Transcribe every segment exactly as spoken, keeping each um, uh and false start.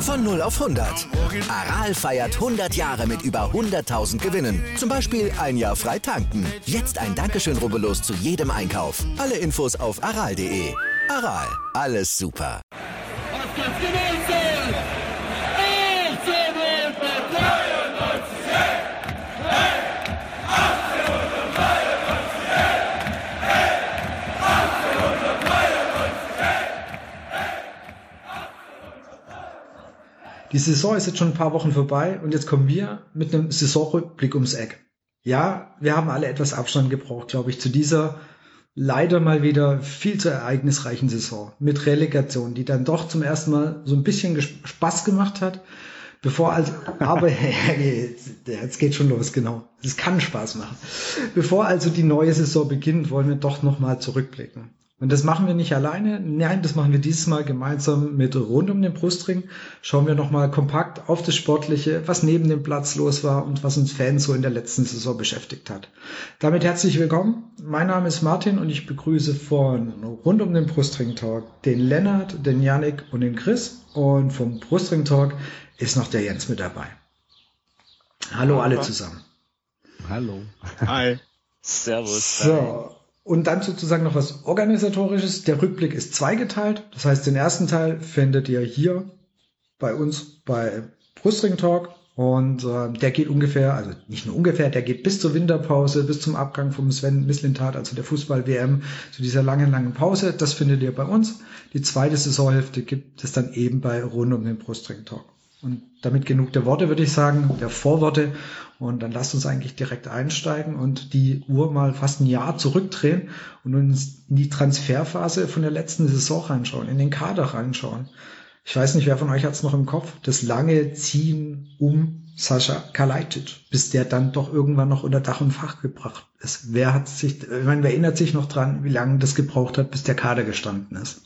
Von null auf hundert. Aral feiert hundert Jahre mit über hunderttausend Gewinnen. Zum Beispiel ein Jahr frei tanken. Jetzt ein Dankeschön, rubbellos zu jedem Einkauf. Alle Infos auf aral punkt de. Aral, alles super. Die Saison ist jetzt schon ein paar Wochen vorbei und jetzt kommen wir mit einem Saisonrückblick ums Eck. Ja, wir haben alle etwas Abstand gebraucht, glaube ich, zu dieser leider mal wieder viel zu ereignisreichen Saison mit Relegation, die dann doch zum ersten Mal so ein bisschen Spaß gemacht hat, bevor also, aber jetzt geht schon los, genau. Es kann Spaß machen. Bevor also die neue Saison beginnt, wollen wir doch nochmal zurückblicken. Und das machen wir nicht alleine, nein, das machen wir dieses Mal gemeinsam mit Rund um den Brustring. Schauen wir nochmal kompakt auf das Sportliche, was neben dem Platz los war und was uns Fans so in der letzten Saison beschäftigt hat. Damit herzlich willkommen. Mein Name ist Martin und ich begrüße von Rund um den Brustring Talk den Lennart, den Yannick und den Chris. Und vom Brustring Talk ist noch der Jens mit dabei. Hallo, Hallo. alle zusammen. Hallo. Hi. Servus. So. Und dann sozusagen noch was Organisatorisches. Der Rückblick ist zweigeteilt. Das heißt, den ersten Teil findet ihr hier bei uns bei Brustring Talk. Und äh, der geht ungefähr, also nicht nur ungefähr, der geht bis zur Winterpause, bis zum Abgang vom Sven Mislintat, also der Fußball-W M, zu dieser langen, langen Pause. Das findet ihr bei uns. Die zweite Saisonhälfte gibt es dann eben bei Rund um den Brustring Talk. Und damit genug der Worte, würde ich sagen, der Vorworte. Und dann lasst uns eigentlich direkt einsteigen und die Uhr mal fast ein Jahr zurückdrehen und uns in die Transferphase von der letzten Saison reinschauen, in den Kader reinschauen. Ich weiß nicht, wer von euch hat es noch im Kopf, das lange Ziehen um Sascha Kalajdzic, bis der dann doch irgendwann noch unter Dach und Fach gebracht ist. Wer hat sich, ich meine, wer erinnert sich noch dran, wie lange das gebraucht hat, bis der Kader gestanden ist?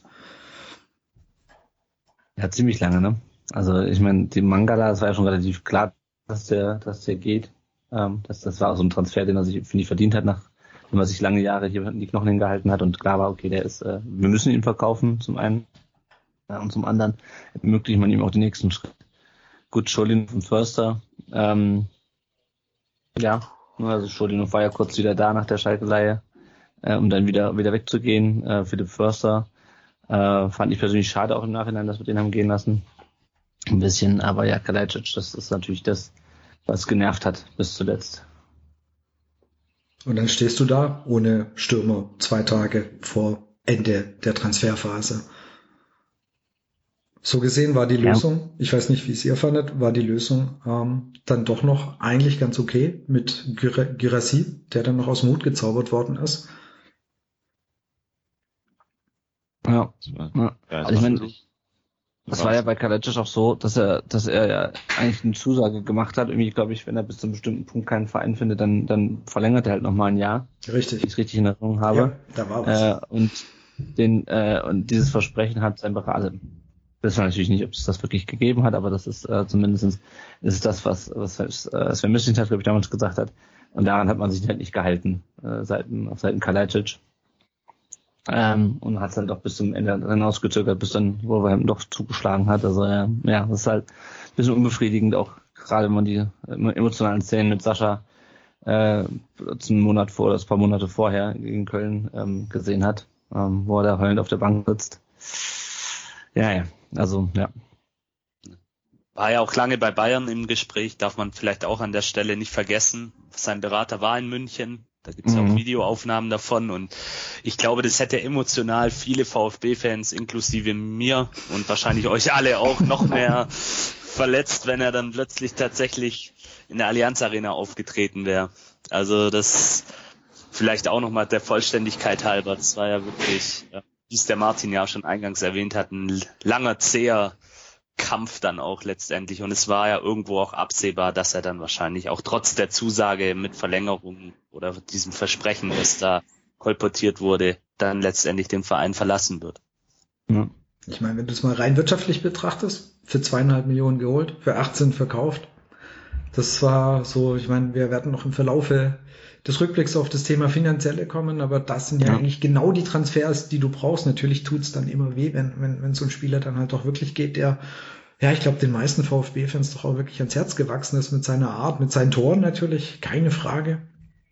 Ja, ziemlich lange, ne? Also ich meine, die Mangala, das war ja schon relativ klar, dass der, dass der geht. Ähm, das, das war auch so ein Transfer, den er sich, finde ich, verdient hat, nachdem er sich lange Jahre hier die Knochen hingehalten hat und klar war, okay, der ist, äh, wir müssen ihn verkaufen, zum einen. Ja, und zum anderen ermöglicht man ihm auch den nächsten Schritt. Gut, Scholin und Förster. Ähm, ja, also Scholin war ja kurz wieder da nach der Schalke-Leihe, äh, um dann wieder wieder wegzugehen. Äh, Philipp Förster äh, fand ich persönlich schade auch im Nachhinein, dass wir den haben gehen lassen. Ein bisschen, aber ja, Kalajdzic, das ist natürlich das, was genervt hat bis zuletzt. Und dann stehst du da ohne Stürmer zwei Tage vor Ende der Transferphase. So gesehen war die ja. Lösung, ich weiß nicht, wie es ihr fandet, war die Lösung ähm, dann doch noch eigentlich ganz okay mit Guirassy, der dann noch aus dem Hut gezaubert worden ist. Ja, ja. Also ich meine, das war ja bei Kalajdzic auch so, dass er, dass er ja eigentlich eine Zusage gemacht hat. Irgendwie, glaube ich, wenn er bis zu einem bestimmten Punkt keinen Verein findet, dann, dann verlängert er halt nochmal ein Jahr. Richtig. Wenn ich es richtig in Erinnerung habe. Ja, da war was. Äh, und den, äh, und dieses Versprechen hat sein Berater. Das war natürlich nicht, ob es das wirklich gegeben hat, aber das ist äh, zumindest ist es das, was, was äh, Sven Mislintat, glaube ich, damals gesagt hat. Und daran hat man sich halt nicht gehalten, äh, Seiten, auf Seiten Kalajdzic. Ähm, und hat es halt auch bis zum Ende hinausgezögert, bis dann Wolverhampton doch zugeschlagen hat. Also ja, ja, das ist halt ein bisschen unbefriedigend, auch gerade wenn man die emotionalen Szenen mit Sascha äh, zum Monat vor oder ein paar Monate vorher gegen Köln ähm, gesehen hat, ähm, wo er da heulend auf der Bank sitzt. Ja, ja, also ja. War ja auch lange bei Bayern im Gespräch, darf man vielleicht auch an der Stelle nicht vergessen. Sein Berater war in München. Da gibt's ja mhm. auch Videoaufnahmen davon und ich glaube, das hätte emotional viele VfB-Fans inklusive mir und wahrscheinlich euch alle auch noch mehr verletzt, wenn er dann plötzlich tatsächlich in der Allianz Arena aufgetreten wäre. Also das vielleicht auch nochmal der Vollständigkeit halber. Das war ja wirklich, wie es der Martin ja schon eingangs erwähnt hat, ein langer, zäher Kampf dann auch letztendlich. Und es war ja irgendwo auch absehbar, dass er dann wahrscheinlich auch trotz der Zusage mit Verlängerung oder diesem Versprechen, das da kolportiert wurde, dann letztendlich den Verein verlassen wird. Ja. Ich meine, wenn du es mal rein wirtschaftlich betrachtest, für zweieinhalb Millionen geholt, für achtzehn verkauft. Das war so, ich meine, wir werden noch im Verlaufe des Rückblicks auf das Thema Finanzielle kommen, aber das sind ja, ja. eigentlich genau die Transfers, die du brauchst. Natürlich tut's dann immer weh, wenn, wenn, wenn so ein Spieler dann halt auch wirklich geht, der ja, ich glaube, den meisten VfB-Fans doch auch wirklich ans Herz gewachsen ist mit seiner Art, mit seinen Toren natürlich, keine Frage.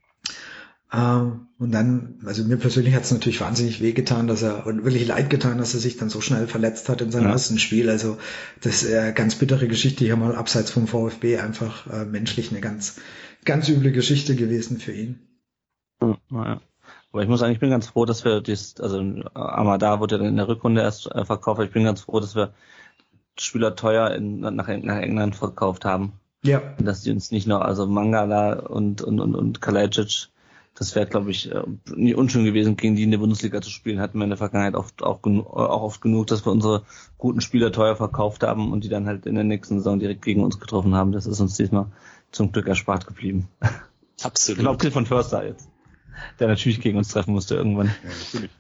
Ähm, und dann, also mir persönlich hat es natürlich wahnsinnig wehgetan, dass er, und wirklich leid getan, dass er sich dann so schnell verletzt hat in seinem ja. ersten Spiel. Also das ist eine ganz bittere Geschichte hier mal abseits vom VfB, einfach äh, menschlich eine ganz, ganz üble Geschichte gewesen für ihn. Naja. Aber ich muss sagen, ich bin ganz froh, dass wir das, also Amada wurde ja in der Rückrunde erst äh, verkauft, ich bin ganz froh, dass wir Spieler teuer in, nach, nach England verkauft haben. Ja. Dass die uns nicht noch, also Mangala und und und, und Kalajdzic, das wäre, glaube ich, nie unschön gewesen, gegen die in der Bundesliga zu spielen. Hatten wir in der Vergangenheit oft auch, genu- auch oft genug, dass wir unsere guten Spieler teuer verkauft haben und die dann halt in der nächsten Saison direkt gegen uns getroffen haben. Das ist uns diesmal zum Glück erspart geblieben. Absolut. Genau, Till von Förster jetzt, der natürlich gegen uns treffen musste irgendwann. Ja, natürlich.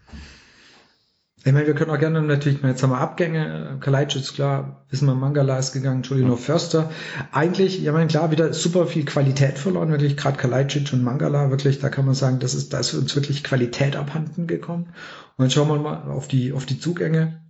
Ich meine, wir können auch gerne natürlich, jetzt haben wir Abgänge, Kalajdzic ist klar, wissen wir, Mangala ist gegangen, Entschuldigung, noch Förster. Eigentlich, ja, meine, klar, wieder super viel Qualität verloren, wirklich, gerade Kalajdzic und Mangala, wirklich, da kann man sagen, das ist, da ist uns wirklich Qualität abhanden gekommen. Und dann schauen wir mal auf die, auf die Zugänge.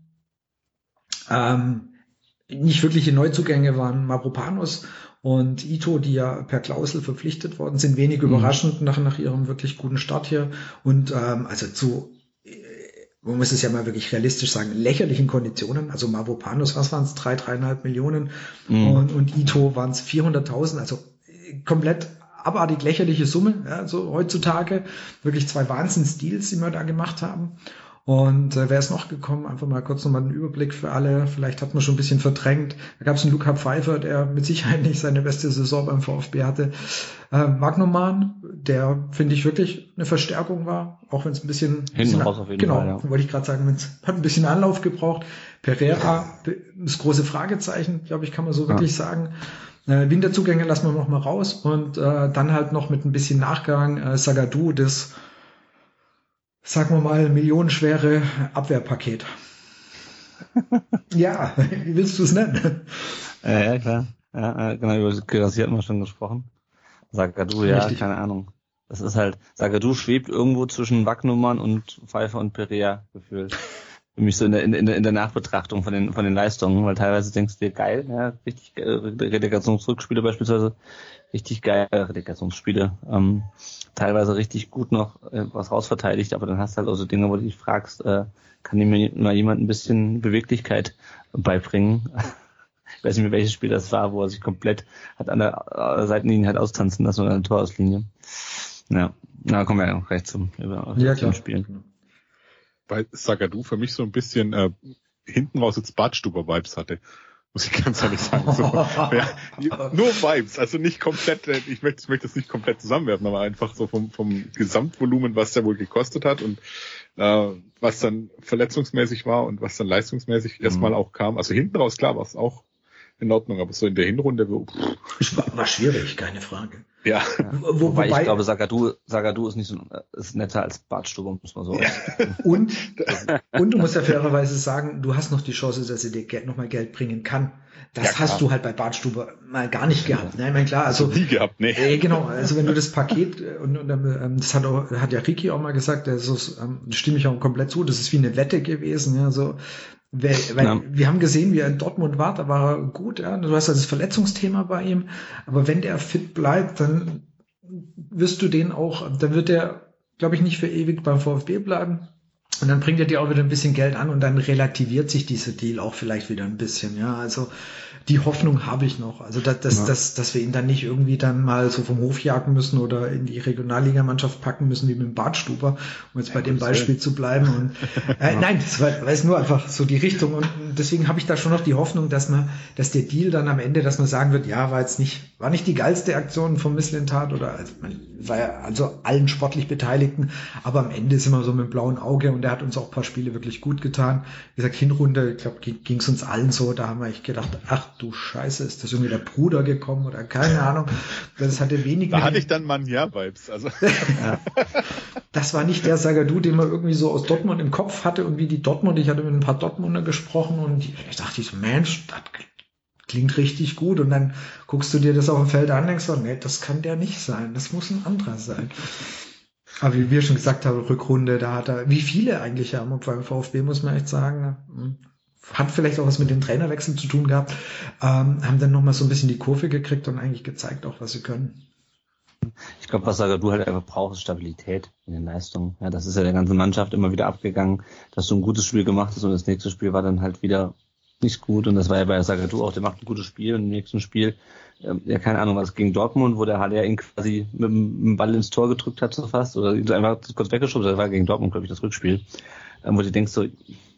Ähm, nicht wirkliche Neuzugänge waren Mavropanos und Ito, die ja per Klausel verpflichtet worden sind, wenig mhm. überraschend nach, nach ihrem wirklich guten Start hier. Und, ähm, also zu, man muss es ja mal wirklich realistisch sagen, lächerlichen Konditionen, also Mavropanos, was waren es, drei, dreieinhalb Millionen mm. und, und Ito waren es vierhunderttausend, also komplett abartig lächerliche Summe, ja, so heutzutage, wirklich zwei Wahnsinns-Deals, die wir da gemacht haben. Und äh, wer ist noch gekommen? Einfach mal kurz nochmal einen Überblick für alle. Vielleicht hat man schon ein bisschen verdrängt. Da gab es einen Luca Pfeiffer, der mit Sicherheit nicht seine beste Saison beim VfB hatte. Äh, Magnumann, der, finde ich, wirklich eine Verstärkung war. Auch wenn es ein bisschen... Hinten bisschen, raus auf jeden genau, Fall, ja. wollte ich gerade sagen, es hat ein bisschen Anlauf gebraucht. Pereira, das große Fragezeichen, glaube ich, kann man so ja. wirklich sagen. Äh, Winterzugänge lassen wir noch mal raus. Und äh, dann halt noch mit ein bisschen Nachgang äh, Zagadou, das... sagen wir mal, millionenschwere Abwehrpaket. Ja, wie willst du es nennen? Ja, ja, klar. Ja, genau, über Girassi hatten wir schon gesprochen. Zagadou, ja, Richtig. Keine Ahnung. Das ist halt, Zagadou schwebt irgendwo zwischen Wagnumann und Pfeiffer und Perea gefühlt. Für mich so in der, in der, in der Nachbetrachtung von den, von den Leistungen, weil teilweise denkst du dir, geil, ja, richtig, äh, Relegationsrückspiele beispielsweise, richtig geil, äh, Relegationsspiele, ähm, teilweise richtig gut noch äh, was rausverteidigt, aber dann hast du halt auch so Dinge, wo du dich fragst, äh, kann mir mal jemand ein bisschen Beweglichkeit beibringen? Ich weiß nicht mehr, welches Spiel das war, wo er sich komplett hat an der, an der Seitenlinie halt austanzen lassen oder an der Torauslinie. Ja, na, kommen wir ja noch gleich zum, über, ja, zum Spielen. Weil Zagadou für mich so ein bisschen äh, hinten raus jetzt Badstuber-Vibes hatte. Muss ich ganz ehrlich sagen. So, ja, nur Vibes, also nicht komplett, ich möchte, ich möchte das nicht komplett zusammenwerfen, aber einfach so vom, vom Gesamtvolumen, was der wohl gekostet hat und äh, was dann verletzungsmäßig war und was dann leistungsmäßig mhm. erstmal auch kam. Also hinten raus, klar, war es auch in Ordnung, aber so in der Hinrunde pff. War, war schwierig, keine Frage. Ja. ja. Wo, wobei, wobei ich glaube, Zagadou, Zagadou ist nicht so, ist netter als Bartstuber, muss man so ja. Und, und du musst ja fairerweise sagen, du hast noch die Chance, dass er dir Geld, noch mal Geld bringen kann. Das ja, hast du halt bei Bartstuber mal gar nicht gehabt. Ne? Ich meine, klar, also. Nie gehabt, ne. Äh, genau. Also wenn du das Paket, und, und ähm, das hat auch, hat ja Ricky auch mal gesagt, der so, ähm, stimme ich auch komplett zu, das ist wie eine Wette gewesen, ja, so. Weil, weil ja. wir haben gesehen, wie er in Dortmund war, da war er gut, ja. Du hast ja das Verletzungsthema bei ihm, aber wenn der fit bleibt, dann wirst du den auch, dann wird er, glaube ich, nicht für ewig beim VfB bleiben. Und dann bringt er dir auch wieder ein bisschen Geld an und dann relativiert sich dieser Deal auch vielleicht wieder ein bisschen, ja. Also die Hoffnung habe ich noch. Also dass, dass, ja. dass, dass wir ihn dann nicht irgendwie dann mal so vom Hof jagen müssen oder in die Regionalligamannschaft packen müssen wie mit dem Bartstuber, um jetzt ja, bei dem Beispiel sein. zu bleiben. Und äh, ja. Nein, das war, war jetzt nur einfach so die Richtung. Und deswegen habe ich da schon noch die Hoffnung, dass man, dass der Deal dann am Ende, dass man sagen wird, ja, war jetzt nicht, war nicht die geilste Aktion vom Misslintat oder also, man war ja also allen sportlich Beteiligten, aber am Ende sind wir so mit dem blauen Auge und der hat uns auch ein paar Spiele wirklich gut getan. Wie gesagt, Hinrunde, ich glaube, ging es uns allen so, da haben wir echt gedacht, ach du Scheiße, ist das irgendwie der Bruder gekommen oder keine Ahnung. Das hatte wenig. Da hatte ich dann Manja-Vibes. Also. Ja. Das war nicht der Zagadou, den man irgendwie so aus Dortmund im Kopf hatte und wie die Dortmund, ich hatte mit ein paar Dortmunder gesprochen und ich dachte so, Mensch, das klingt richtig gut und dann guckst du dir das auf dem Feld an und denkst so, nee, das kann der nicht sein, das muss ein anderer sein. Aber wie wir schon gesagt haben, Rückrunde, da hat er, wie viele eigentlich haben, beim VfB muss man echt sagen, hat vielleicht auch was mit den Trainerwechseln zu tun gehabt, ähm, haben dann nochmal so ein bisschen die Kurve gekriegt und eigentlich gezeigt auch, was sie können. Ich glaube, was Zagadou halt einfach braucht, ist Stabilität in den Leistungen. Ja, das ist ja der ganzen Mannschaft immer wieder abgegangen, dass du ein gutes Spiel gemacht hast und das nächste Spiel war dann halt wieder nicht gut. Und das war ja bei Zagadou auch, der macht ein gutes Spiel und im nächsten Spiel, ähm, ja keine Ahnung, was gegen Dortmund, wo der Haller ihn quasi mit dem Ball ins Tor gedrückt hat so fast oder ihn so einfach kurz weggeschoben, das war gegen Dortmund, glaube ich, das Rückspiel, ähm, wo du denkst so,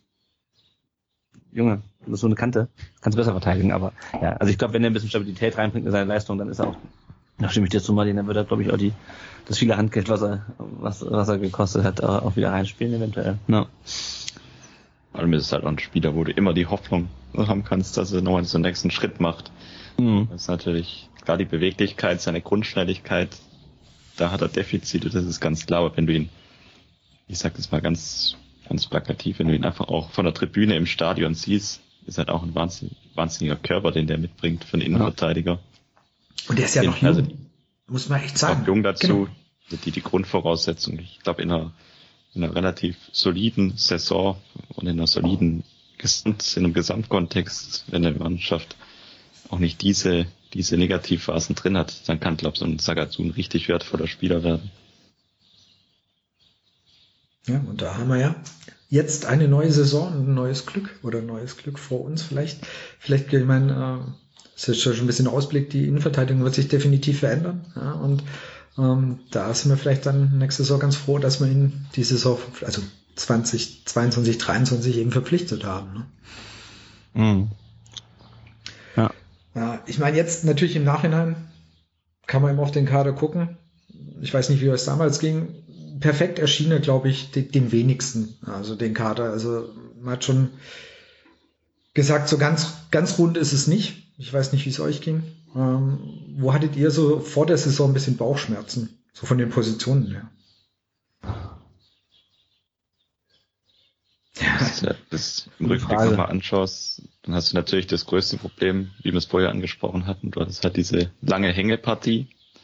Junge, du bist so eine Kante, kannst besser verteidigen, aber ja, also ich glaube, wenn er ein bisschen Stabilität reinbringt in seine Leistung, dann ist er auch, da stimme ich dir zu, Martin, dann wird er, glaube ich, auch die, das viele Handgeld, was er, was, was er gekostet hat, auch wieder reinspielen eventuell. No. Vor allem ist es halt auch ein Spieler, wo du immer die Hoffnung haben kannst, dass er nochmal so einen nächsten Schritt macht. Mhm. Das ist natürlich, klar, die Beweglichkeit, seine Grundschnelligkeit, da hat er Defizite, das ist ganz klar, aber wenn du ihn, ich sag das mal ganz, ganz plakativ, wenn du ihn einfach auch von der Tribüne im Stadion siehst, ist halt auch ein wahnsinnig, wahnsinniger Körper, den der mitbringt für einen Innenverteidiger. Und der ist ja den, noch jung, also, muss man echt sagen. Noch jung dazu, genau. die, die Grundvoraussetzung, ich glaube in einer, in einer relativ soliden Saison und in einer soliden Gesamt, in einem Gesamtkontext, wenn eine Mannschaft auch nicht diese, diese Negativphasen drin hat, dann kann, glaube ich, so ein Zagadou ein richtig wertvoller Spieler werden. Ja, und da haben wir ja jetzt eine neue Saison und ein neues Glück oder ein neues Glück vor uns. Vielleicht, vielleicht, ich meine, es ist schon ein bisschen Ausblick, die Innenverteidigung wird sich definitiv verändern. Ja, und ähm, da sind wir vielleicht dann nächste Saison ganz froh, dass wir ihn die Saison, also zwanzig zweiundzwanzig, dreiundzwanzig eben verpflichtet haben. Ne? Mhm. Ja. Ja, ich meine, jetzt natürlich im Nachhinein kann man eben auf den Kader gucken. Ich weiß nicht, wie es damals ging. Perfekt erschien er, glaube ich, den, den wenigsten, also den Kader. Also man hat schon gesagt, so ganz, ganz rund ist es nicht. Ich weiß nicht, wie es euch ging. Ähm, wo hattet ihr so vor der Saison ein bisschen Bauchschmerzen? So von den Positionen her? Ja, das, das im Rückblick nochmal anschaust, dann hast du natürlich das größte Problem, wie wir es vorher angesprochen hatten. Du hattest halt diese lange Hängepartie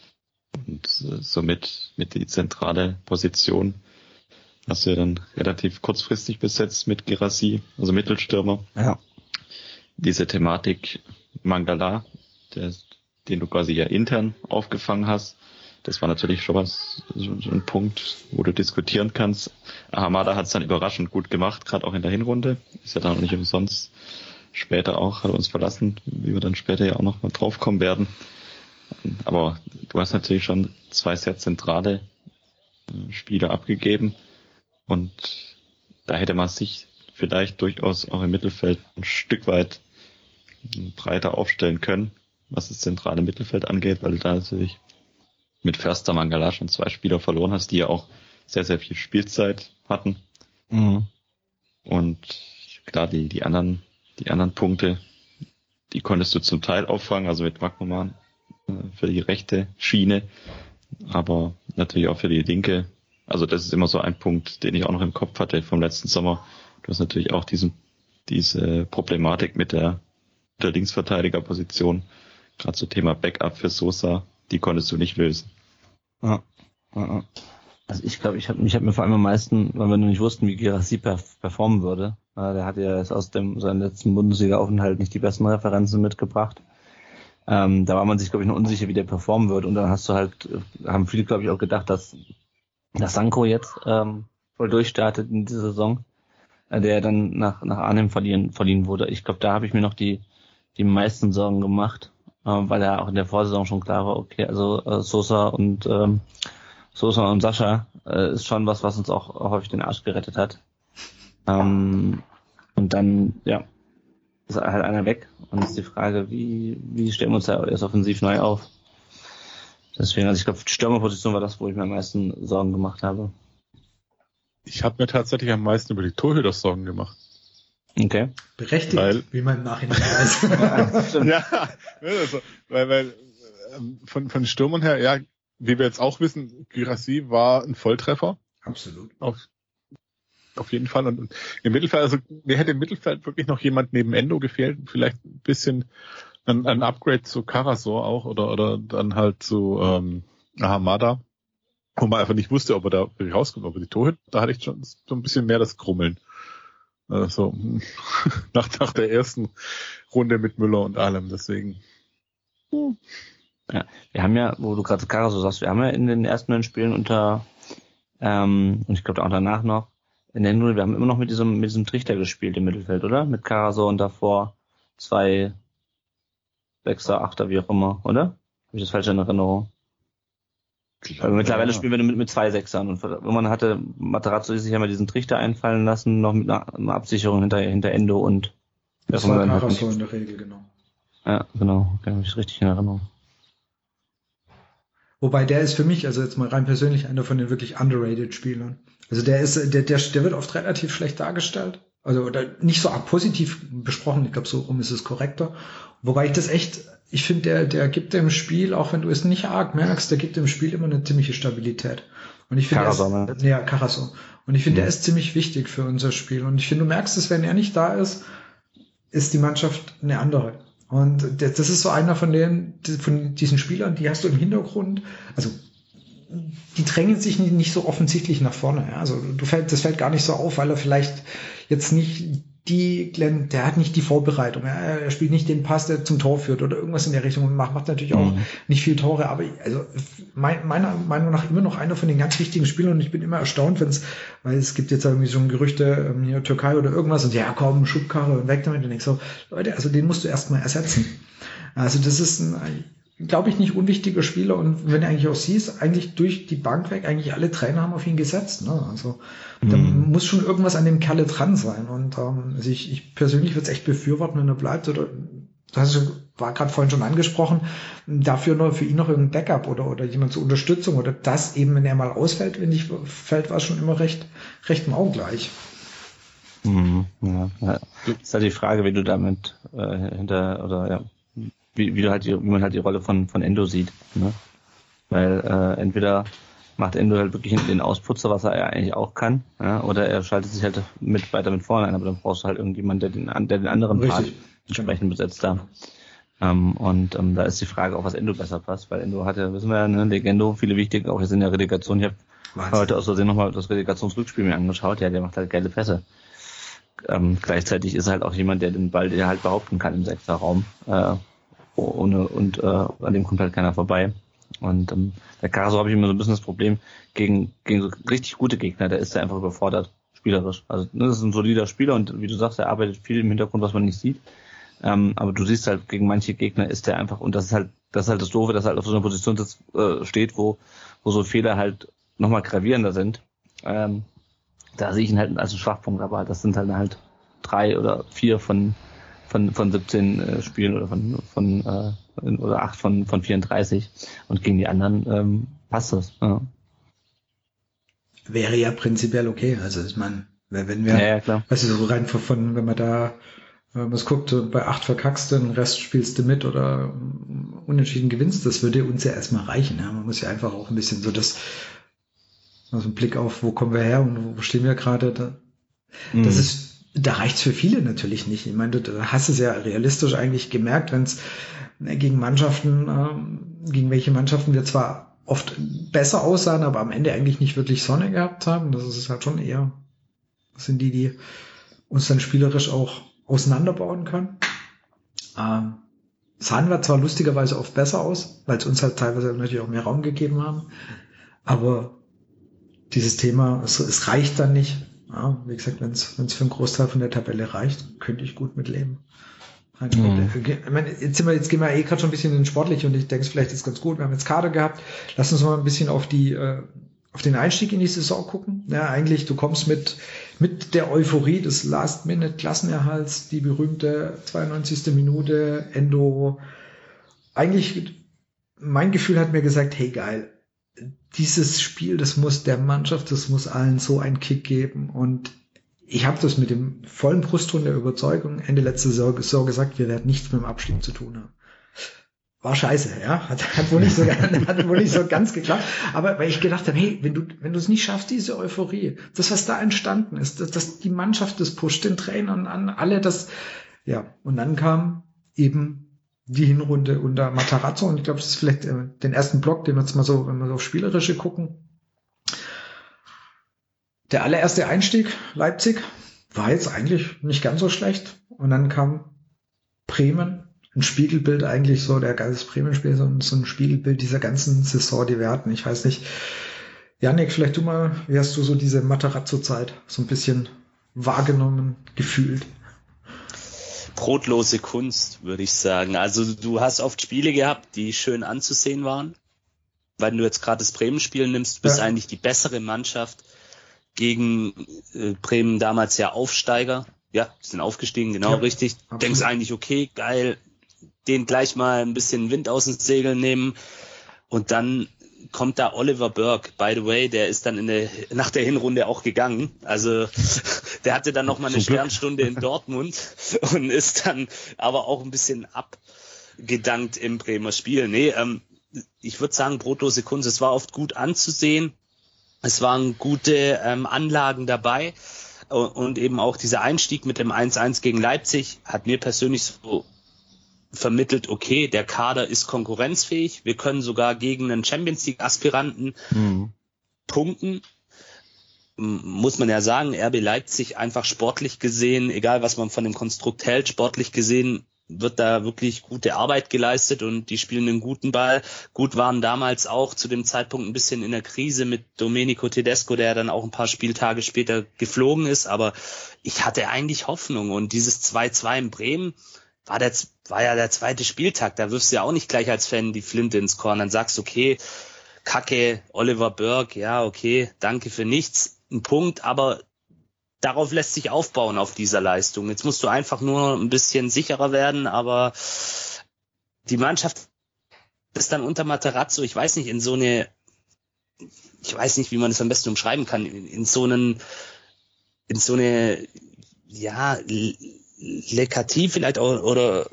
und äh, somit mit die zentrale Position hast du ja dann relativ kurzfristig besetzt mit Guirassy, also Mittelstürmer. Ja. Diese Thematik Mangala, der, den du quasi ja intern aufgefangen hast, das war natürlich schon was, so, so ein Punkt, wo du diskutieren kannst. Ahamada hat es dann überraschend gut gemacht, gerade auch in der Hinrunde. Ist ja dann auch nicht umsonst später auch, hat er uns verlassen, wie wir dann später ja auch noch mal drauf kommen werden. Aber du hast natürlich schon zwei sehr zentrale Spieler abgegeben und da hätte man sich vielleicht durchaus auch im Mittelfeld ein Stück weit breiter aufstellen können, was das zentrale Mittelfeld angeht, weil du da natürlich mit Förster, Mangala schon zwei Spieler verloren hast, die ja auch sehr, sehr viel Spielzeit hatten. Mhm. Und klar, die, die anderen, die anderen Punkte, die konntest du zum Teil auffangen, also mit Magnumann äh, für die rechte Schiene, aber natürlich auch für die linke. Also das ist immer so ein Punkt, den ich auch noch im Kopf hatte vom letzten Sommer. Du hast natürlich auch diesen, diese Problematik mit der, der Linksverteidigerposition, gerade zum Thema Backup für Sosa, die konntest du nicht lösen. Ja. Ja. Also ich glaube, ich habe ich hab mir vor allem am meisten, weil wir noch nicht wussten, wie Guirassy performen würde. Der hatte ja aus dem seinem letzten Bundesliga-Aufenthalt nicht die besten Referenzen mitgebracht. Ähm, da war man sich, glaube ich, noch unsicher, wie der performen wird. Und dann hast du halt, haben viele, glaube ich, auch gedacht, dass, dass Sanko jetzt ähm, voll durchstartet in dieser Saison, äh, der dann nach nach Arnhem verliehen, verliehen wurde. Ich glaube, da habe ich mir noch die die meisten Sorgen gemacht, äh, weil er auch in der Vorsaison schon klar war, okay, also äh, Sosa und ähm, Sosa und Sascha äh, ist schon was, was uns auch häufig den Arsch gerettet hat. Ähm, und dann, ja, ist halt einer weg. Und ist die Frage, wie wie stellen wir uns da erst offensiv neu auf? Deswegen, also ich glaube, die Stürmerposition war das, wo ich mir am meisten Sorgen gemacht habe. Ich habe mir tatsächlich am meisten über die Torhüter Sorgen gemacht. Okay. Berechtigt, weil, wie man im Nachhinein weiß. ja, also, weil, weil von, von Stürmern her, ja, wie wir jetzt auch wissen, Guirassy war ein Volltreffer. Absolut. Auf, auf jeden Fall. Und, und im Mittelfeld, also mir hätte im Mittelfeld wirklich noch jemand neben Endo gefehlt, vielleicht ein bisschen ein, ein Upgrade zu Karasor auch oder oder dann halt zu ähm, Ahamada, wo man einfach nicht wusste, ob er da rauskommt, ob er die Torhüter, da hatte ich schon so ein bisschen mehr das Grummeln. Also nach, nach der ersten Runde mit Müller und allem, deswegen. Ja, wir haben ja, wo du gerade Karaso sagst, wir haben ja in den ersten neun Spielen unter, ähm, und ich glaube auch danach noch, in der Null, wir haben immer noch mit diesem, mit diesem Trichter gespielt im Mittelfeld, oder? Mit Karaso und davor zwei Sechser, Achter, wie auch immer, oder? Habe ich das falsch in Erinnerung? Weil mittlerweile ja. spielen wir mit, mit zwei Sechsern und irgendwann hatte Materazzo sich ja mal diesen Trichter einfallen lassen, noch mit einer, einer Absicherung hinter, hinter Endo und das war Karaso in der Regel, genau. Ja, genau, okay, habe ich richtig in Erinnerung. Wobei der ist für mich, also jetzt mal rein persönlich, einer von den wirklich underrated Spielern. Also der ist, der, der, der wird oft relativ schlecht dargestellt. Also oder nicht so positiv besprochen, ich glaube, so rum ist es korrekter. Wobei ich das echt, ich finde, der, der gibt dem Spiel, auch wenn du es nicht arg merkst, der gibt dem Spiel immer eine ziemliche Stabilität. Und ich finde, Karaso, ist, ja, Karaso. Und ich finde, mhm. der ist ziemlich wichtig für unser Spiel. Und ich finde, du merkst es, wenn er nicht da ist, ist die Mannschaft eine andere. Und das ist so einer von den, von diesen Spielern, die hast du im Hintergrund, also die drängen sich nicht so offensichtlich nach vorne. Ja? Also du fällt, das fällt gar nicht so auf, weil er vielleicht jetzt nicht die, der hat nicht die Vorbereitung. Ja? Er spielt nicht den Pass, der zum Tor führt oder irgendwas in der Richtung und macht, macht natürlich auch mhm. nicht viel Tore. Aber also mein, meiner Meinung nach immer noch einer von den ganz wichtigen Spielern und ich bin immer erstaunt, wenn es, weil es gibt jetzt irgendwie so ein Gerüchte, ähm, hier Türkei oder irgendwas und ja komm, Schubkarre und weg damit. Und ich so, Leute, also den musst du erstmal ersetzen. Also das ist ein, glaube ich, nicht unwichtiger Spieler und wenn du eigentlich auch siehst, eigentlich durch die Bank weg, eigentlich alle Trainer haben auf ihn gesetzt. Ne? Also mhm. da muss schon irgendwas an dem Kerle dran sein und ähm, also ich, ich persönlich würde es echt befürworten, wenn er bleibt oder du hast es war gerade vorhin schon angesprochen, dafür noch für ihn noch irgendein Backup oder oder jemand zur Unterstützung oder das eben, wenn er mal ausfällt, wenn nicht fällt, war es schon immer recht recht maugleich. Mhm. Ja, ja. Das ist halt die Frage, wie du damit äh, hinter oder ja Wie, wie, du halt die, wie man halt die Rolle von, von Endo sieht. Ne? Weil äh, entweder macht Endo halt wirklich den Ausputzer, was er ja eigentlich auch kann, ja? Oder er schaltet sich halt mit weiter mit vorne ein, aber dann brauchst du halt irgendjemand, der den, der den anderen Part entsprechend genau. besetzt da. Ähm, und ähm, da ist die Frage auch, was Endo besser passt, weil Endo hat ja, wissen wir ja, ne, Legendo, viele wichtige, auch jetzt in der Relegation. Ich habe heute aus Versehen nochmal das Relegationsrückspiel mir angeschaut, ja, der macht halt geile Pässe. Ähm, gleichzeitig ist er halt auch jemand, der den Ball der halt behaupten kann im Sechserraum. Äh, ohne und äh, an dem kommt halt keiner vorbei. Und ähm, der Karaso habe ich immer so ein bisschen das Problem gegen gegen so richtig gute Gegner, der ist ja einfach überfordert, spielerisch. Also ne, das ist ein solider Spieler und wie du sagst, er arbeitet viel im Hintergrund, was man nicht sieht. Ähm, aber du siehst halt, gegen manche Gegner ist der einfach, und das ist halt das ist halt das Doofe, dass er halt auf so einer Position sitzt, äh, steht, wo wo so Fehler halt nochmal gravierender sind. Ähm, da sehe ich ihn halt als einen Schwachpunkt, aber das sind halt halt drei oder vier von von von siebzehn äh, Spielen oder von von äh, oder acht von von vierunddreißig und gegen die anderen ähm, passt das. Ja. Wäre ja prinzipiell okay. Also ich meine, wenn wir, ja, ja, klar. Also so rein von, wenn man da wenn man es guckt, bei acht verkackst du, den Rest spielst du mit oder unentschieden gewinnst, das würde uns ja erstmal reichen. Ja. Man muss ja einfach auch ein bisschen so das, also einen Blick auf, wo kommen wir her und wo stehen wir gerade. Da, mhm. Das ist Da reicht's für viele natürlich nicht. Ich meine, du hast es ja realistisch eigentlich gemerkt, wenn es gegen Mannschaften, ähm, gegen welche Mannschaften wir zwar oft besser aussahen, aber am Ende eigentlich nicht wirklich Sonne gehabt haben. Das ist halt schon eher, das sind die, die uns dann spielerisch auch auseinanderbauen können. Ähm, sahen wir zwar lustigerweise oft besser aus, weil es uns halt teilweise natürlich auch mehr Raum gegeben haben, aber dieses Thema, es, es reicht dann nicht. Ja, wie gesagt, wenn es für einen Großteil von der Tabelle reicht, könnte ich gut mitleben. Mhm. Ich meine, jetzt, sind wir, jetzt gehen wir eh gerade schon ein bisschen in den Sportlich und ich denke, es vielleicht ist ganz gut. Wir haben jetzt Kader gehabt. Lass uns mal ein bisschen auf die äh, auf den Einstieg in die Saison gucken. Ja, eigentlich, du kommst mit mit der Euphorie des Last-Minute-Klassenerhalts, die berühmte zweiundneunzigste Minute, Endo. Eigentlich, mein Gefühl hat mir gesagt, hey geil, dieses Spiel, das muss der Mannschaft, das muss allen so einen Kick geben und ich habe das mit dem vollen Brustton der Überzeugung Ende letzte Saison gesagt, wir werden nichts mit dem Abstieg zu tun haben. War scheiße, ja, hat, hat wohl nicht so, hat wohl nicht so ganz geklappt, aber weil ich gedacht habe, hey, wenn du wenn du es nicht schaffst, diese Euphorie, das was da entstanden ist, dass, dass die Mannschaft das pusht, den Trainern an, alle das, ja, und dann kam eben die Hinrunde unter Matarazzo und ich glaube, das ist vielleicht äh, den ersten Block, den wir jetzt mal so, wenn wir so auf Spielerische gucken. Der allererste Einstieg, Leipzig, war jetzt eigentlich nicht ganz so schlecht. Und dann kam Bremen, ein Spiegelbild eigentlich so, der ganze Bremen-Spiel, so, so ein Spiegelbild dieser ganzen Saison, die wir hatten. Ich weiß nicht, Yannick, vielleicht du mal, wie hast du so diese Matarazzo-Zeit so ein bisschen wahrgenommen, gefühlt? Brotlose Kunst, würde ich sagen. Also du hast oft Spiele gehabt, die schön anzusehen waren. Weil du jetzt gerade das Bremen-Spiel nimmst, du bist ja eigentlich die bessere Mannschaft gegen äh, Bremen, damals ja Aufsteiger. Ja, sind aufgestiegen, genau, ja, richtig. Absolut. Denkst eigentlich, okay, geil, den gleich mal ein bisschen Wind aus den Segeln nehmen. Und dann kommt da Oliver Burke, by the way, der ist dann in der, nach der Hinrunde auch gegangen. Also der hatte dann noch mal eine Sternstunde in Dortmund und ist dann aber auch ein bisschen abgedankt im Bremer Spiel. Nee, ähm, ich würde sagen, brotlose Kunst. Es war oft gut anzusehen. Es waren gute ähm, Anlagen dabei. Und eben auch dieser Einstieg mit dem eins eins gegen Leipzig hat mir persönlich so vermittelt, okay, der Kader ist konkurrenzfähig. Wir können sogar gegen einen Champions-League-Aspiranten mhm. punkten. Muss man ja sagen, R B Leipzig einfach sportlich gesehen, egal was man von dem Konstrukt hält, sportlich gesehen wird da wirklich gute Arbeit geleistet und die spielen einen guten Ball. Gut, waren damals auch zu dem Zeitpunkt ein bisschen in der Krise mit Domenico Tedesco, der dann auch ein paar Spieltage später geflogen ist, aber ich hatte eigentlich Hoffnung und dieses zwei zwei in Bremen war, der, war ja der zweite Spieltag, da wirfst du ja auch nicht gleich als Fan die Flinte ins Korn, dann sagst du, okay, Kacke, Oliver Burke, ja, okay, danke für nichts, ein Punkt, aber darauf lässt sich aufbauen auf dieser Leistung. Jetzt musst du einfach nur ein bisschen sicherer werden, aber die Mannschaft ist dann unter Matarazzo, ich weiß nicht, in so eine, ich weiß nicht, wie man das am besten umschreiben kann, in, in so einen, in so eine, ja, Lekatie vielleicht auch, oder,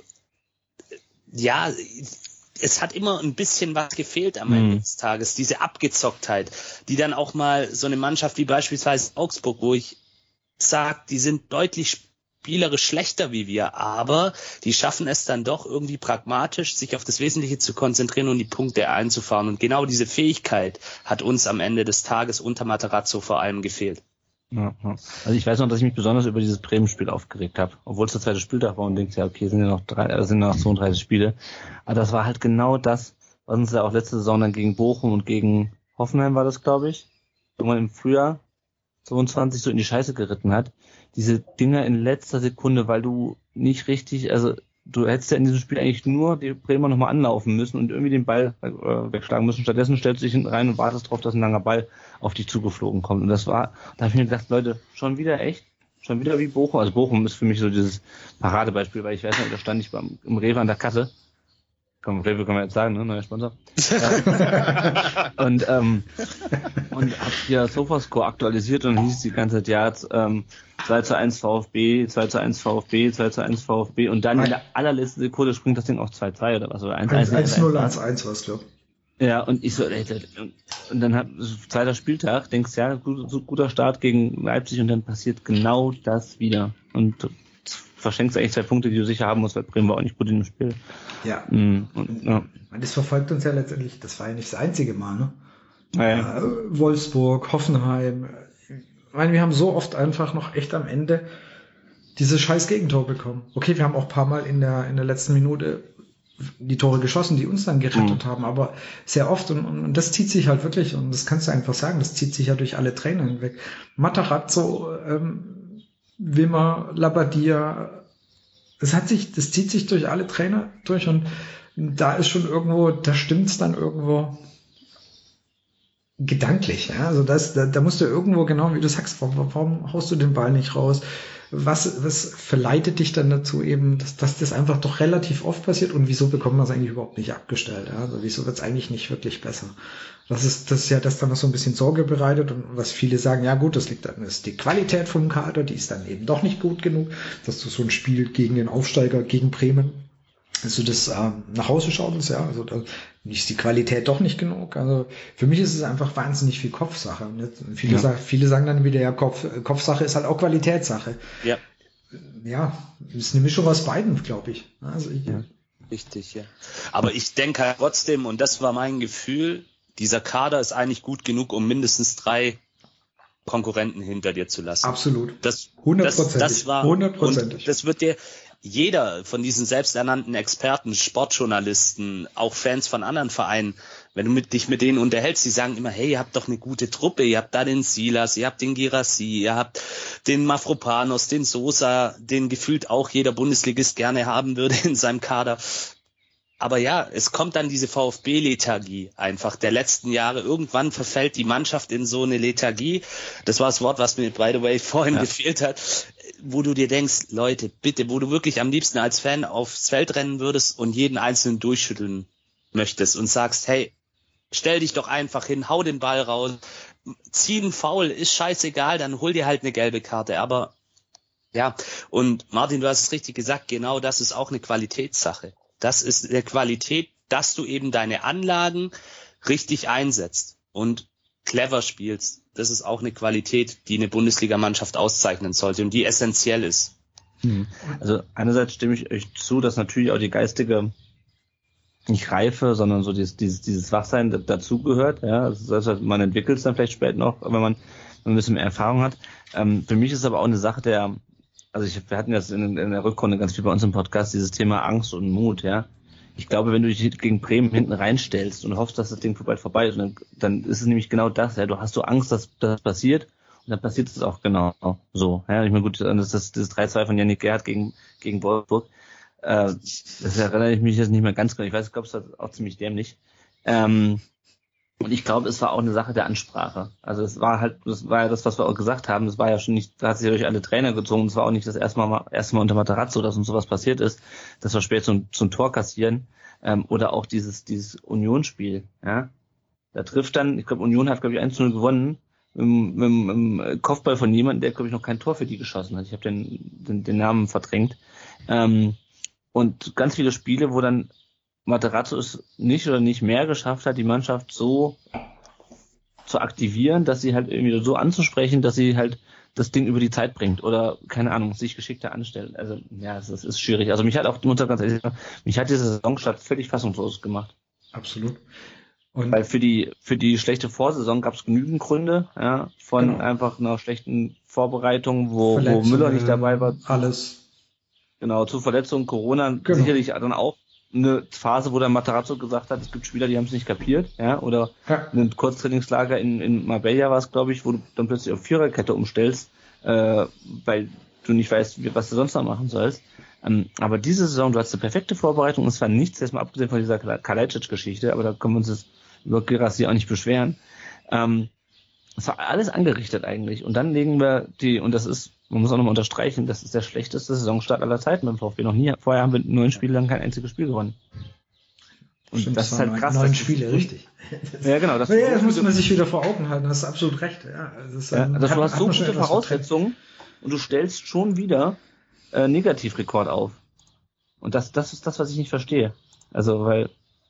ja, es hat immer ein bisschen was gefehlt am Ende des Tages, diese Abgezocktheit, die dann auch mal so eine Mannschaft wie beispielsweise Augsburg, wo ich sagt, die sind deutlich spielerisch schlechter wie wir, aber die schaffen es dann doch irgendwie pragmatisch, sich auf das Wesentliche zu konzentrieren und die Punkte einzufahren. Und genau diese Fähigkeit hat uns am Ende des Tages unter Matarazzo vor allem gefehlt. Ja, ja. Also ich weiß noch, dass ich mich besonders über dieses Bremen-Spiel aufgeregt habe, obwohl es der zweite Spieltag war und denkst, ja okay, sind ja noch drei, äh, sind ja noch zweiunddreißig Spiele. Aber das war halt genau das, was uns ja auch letzte Saison dann gegen Bochum und gegen Hoffenheim war das, glaube ich, irgendwann im Frühjahr zweiundzwanzig so in die Scheiße geritten hat. Diese Dinger in letzter Sekunde, weil du nicht richtig, also du hättest ja in diesem Spiel eigentlich nur die Bremer nochmal anlaufen müssen und irgendwie den Ball äh, wegschlagen müssen. Stattdessen stellst du dich hinten rein und wartest drauf, dass ein langer Ball auf dich zugeflogen kommt. Und das war, da habe ich mir gedacht, Leute, schon wieder echt? Schon wieder wie Bochum? Also Bochum ist für mich so dieses Paradebeispiel, weil ich weiß nicht, da stand ich beim, im Rewe an der Kasse. Komm, Rewe kann man jetzt sagen, ne? Neuer Sponsor. und ähm, und hab hier Sofascore aktualisiert und hieß die ganze Zeit, ja, jetzt, ähm, zwei zu eins VfB, zwei zu eins VfB, zwei zu eins VfB und dann in der allerletzten Sekunde springt das Ding auf zwei zwei oder was, oder eins eins. eins null, eins eins war es, glaube ich. Ja, und ich so, und dann hat zweiter Spieltag, denkst ja, gut, so guter Start gegen Leipzig und dann passiert genau das wieder. Und verschenkst eigentlich zwei Punkte, die du sicher haben musst, weil Bremen war auch nicht gut in dem Spiel. Ja. Mhm. Und, ja. Das verfolgt uns ja letztendlich, das war ja nicht das einzige Mal, ne? Ja. Äh, Wolfsburg, Hoffenheim. Ich meine, wir haben so oft einfach noch echt am Ende dieses scheiß Gegentor bekommen. Okay, wir haben auch ein paar Mal in der, in der letzten Minute die Tore geschossen, die uns dann gerettet mhm. haben, aber sehr oft und, und das zieht sich halt wirklich, und das kannst du einfach sagen, das zieht sich ja durch alle Trainer hinweg. Matarazzo, ähm, Wimmer, Labbadia, das hat sich, das zieht sich durch alle Trainer durch und da ist schon irgendwo, da stimmt's dann irgendwo gedanklich, ja, also das, da, da musst du irgendwo, genau wie du sagst, warum, warum haust du den Ball nicht raus? Was, was verleitet dich dann dazu eben, dass, dass das einfach doch relativ oft passiert und wieso bekommt man es eigentlich überhaupt nicht abgestellt? Ja? Also wieso wird es eigentlich nicht wirklich besser? Das ist, das ist ja das dann noch so ein bisschen Sorge bereitet und was viele sagen, ja gut, das liegt dann, das ist die Qualität vom Kader, die ist dann eben doch nicht gut genug, dass du so ein Spiel gegen den Aufsteiger, gegen Bremen, dass du das ähm, nach Hause schaust, ja, also da ist die Qualität doch nicht genug. Also für mich ist es einfach wahnsinnig viel Kopfsache. Und jetzt, viele, ja. sagen, viele sagen dann wieder, ja, Kopf, Kopfsache ist halt auch Qualitätssache. Ja. Ja, ist eine Mischung aus beiden, glaube ich. Also ich ja. Richtig, ja. Aber ich denke halt trotzdem, und das war mein Gefühl, dieser Kader ist eigentlich gut genug, um mindestens drei Konkurrenten hinter dir zu lassen. Absolut. Das, hundertprozentig. Das, das war, hundertprozentig. Und das wird dir jeder von diesen selbsternannten Experten, Sportjournalisten, auch Fans von anderen Vereinen, wenn du mit, dich mit denen unterhältst, die sagen immer, hey, ihr habt doch eine gute Truppe, ihr habt da den Silas, ihr habt den Girassi, ihr habt den Mafropanos, den Sosa, den gefühlt auch jeder Bundesligist gerne haben würde in seinem Kader. Aber ja, es kommt dann diese VfB-Lethargie einfach der letzten Jahre. Irgendwann verfällt die Mannschaft in so eine Lethargie. Das war das Wort, was mir, by the way, vorhin ja. gefehlt hat. Wo du dir denkst, Leute, bitte, wo du wirklich am liebsten als Fan aufs Feld rennen würdest und jeden Einzelnen durchschütteln möchtest und sagst, hey, stell dich doch einfach hin, hau den Ball raus, zieh einen Foul, ist scheißegal, dann hol dir halt eine gelbe Karte. Aber ja, und Martin, du hast es richtig gesagt, genau das ist auch eine Qualitätssache. Das ist eine Qualität, dass du eben deine Anlagen richtig einsetzt und clever spielst. Das ist auch eine Qualität, die eine Bundesligamannschaft auszeichnen sollte und die essentiell ist. Also einerseits stimme ich euch zu, dass natürlich auch die geistige, nicht Reife, sondern so dieses, dieses, dieses Wachsein dazugehört. Ja, das heißt, man entwickelt es dann vielleicht später noch, wenn man ein bisschen mehr Erfahrung hat. Ähm, für mich ist aber auch eine Sache der, also ich, wir hatten jetzt in, in der Rückrunde ganz viel bei uns im Podcast, dieses Thema Angst und Mut, ja. Ich glaube, wenn du dich gegen Bremen hinten reinstellst und hoffst, dass das Ding bald vorbei ist, dann, dann ist es nämlich genau das, ja. Du hast so Angst, dass das passiert und dann passiert es auch genau so. Ja, ich meine, gut, das ist das drei zwei von Yannick Gerhardt gegen, gegen Wolfsburg. Äh, das erinnere ich mich jetzt nicht mehr ganz genau. Ich weiß, ich glaube, es war auch ziemlich dämlich. Ähm, und ich glaube, es war auch eine Sache der Ansprache. Also es war halt, das war ja das, was wir auch gesagt haben. Das war ja schon nicht, da hat sich ja durch alle Trainer gezogen. Es war auch nicht das erste Mal, erste Mal unter Matarazzo, dass uns sowas passiert ist, dass wir später zum, zum Tor kassieren. Ähm, oder auch dieses, dieses Unionsspiel, ja. Da trifft dann, ich glaube, Union hat, glaube ich, eins zu null gewonnen, mit, mit, mit dem Kopfball von jemandem, der, glaube ich, noch kein Tor für die geschossen hat. Ich habe den, den, den Namen verdrängt. Ähm, und ganz viele Spiele, wo dann Matarazzo es nicht oder nicht mehr geschafft hat, die Mannschaft so zu aktivieren, dass sie halt irgendwie so anzusprechen, dass sie halt das Ding über die Zeit bringt oder, keine Ahnung, sich geschickter anstellt. Also, ja, das ist schwierig. Also mich hat auch, muss ich ganz ehrlich sagen, mich hat diese Saisonstart völlig fassungslos gemacht. Absolut. Und weil für die, für die schlechte Vorsaison gab es genügend Gründe, ja, von genau. einfach einer schlechten Vorbereitung, wo, wo Müller nicht dabei war. Alles. Genau, zu Verletzungen, Corona, genau. Sicherlich dann auch eine Phase, wo der Matarazzo gesagt hat, es gibt Spieler, die haben es nicht kapiert, ja, oder ja. ein Kurztrainingslager in, in Marbella war es, glaube ich, wo du dann plötzlich auf Viererkette umstellst, äh, weil du nicht weißt, was du sonst noch machen sollst. Ähm, aber diese Saison, du hast eine perfekte Vorbereitung, und es war nichts, erstmal abgesehen von dieser Kalajdzic-Geschichte, aber da können wir uns jetzt über Girassi auch nicht beschweren. Ähm, es war alles angerichtet eigentlich, und dann legen wir die, und das ist, man muss auch nochmal unterstreichen, das ist der schlechteste Saisonstart aller Zeiten beim VfB. Noch nie, vorher haben wir neun Spiele lang kein einziges Spiel gewonnen. Und Stimmt, das, das ist halt krass. Neun Spiele, richtig. Das, ja, genau. Das, ja, das muss man sich wieder vor Augen halten, hast du absolut recht. Ja, das ist, ja, ähm, also hat, du hast so gute Voraussetzungen und du stellst schon wieder äh, Negativrekord auf. Und das, das ist das, was ich nicht verstehe. Also, weil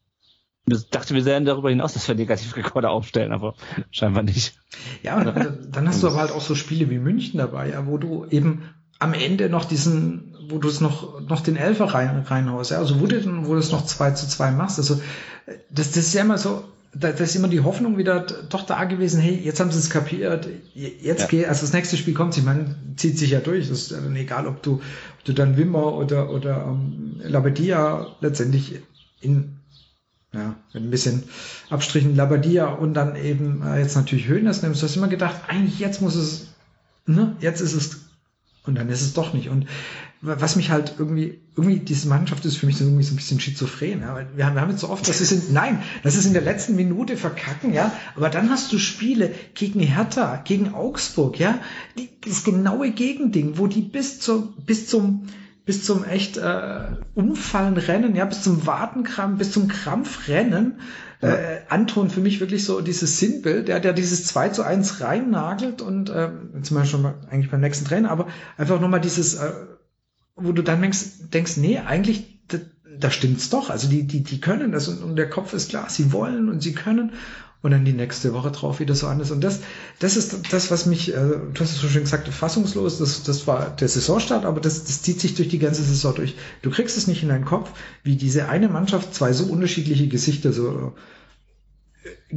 ich dachte, wir sehen darüber hinaus, dass wir Negativrekorde aufstellen, aber scheinbar nicht. Ja, und dann hast du aber halt auch so Spiele wie München dabei, ja, wo du eben am Ende noch diesen, wo du es noch, noch den Elfer rein, reinhaust, ja, also wo du, wo du es noch zwei zu zwei machst, also, das, das ist ja immer so, da, das ist immer die Hoffnung wieder doch da gewesen, hey, jetzt haben sie es kapiert, jetzt ja. geht, also das nächste Spiel kommt, ich meine, zieht sich ja durch, das ist dann egal, ob du, ob du dann Wimmer oder, oder, um, Labadia letztendlich in, ja, mit ein bisschen Abstrichen Labadia und dann eben äh, jetzt natürlich Hoeneß nimmst. Du hast immer gedacht, eigentlich jetzt muss es, ne, jetzt ist es, und dann ist es doch nicht. Und was mich halt irgendwie, irgendwie, diese Mannschaft ist für mich so irgendwie so ein bisschen schizophren, ja, weil wir haben, wir haben jetzt so oft, das ist in, nein, das ist in der letzten Minute verkacken, ja, aber dann hast du Spiele gegen Hertha, gegen Augsburg, ja, die, das genaue Gegending, wo die bis zum, bis zum, bis zum echt äh, Umfallen rennen, ja, bis zum Wadenkrampf, bis zum Krampfrennen. Ja. Äh, Anton für mich wirklich so dieses Sinnbild, der, der dieses zwei zu eins reinnagelt und äh, jetzt sind wir schon mal eigentlich beim nächsten Trainer, aber einfach nochmal dieses, äh, wo du dann denkst, denkst nee, eigentlich, da, da stimmt's doch. Also die, die, die können das und, und der Kopf ist klar, sie wollen und sie können. Und dann die nächste Woche drauf wieder so anders. Und das, das ist das, was mich, äh, du hast es so schön gesagt, fassungslos, das, das war der Saisonstart, aber das, das zieht sich durch die ganze Saison durch. Du kriegst es nicht in deinen Kopf, wie diese eine Mannschaft zwei so unterschiedliche Gesichter so äh,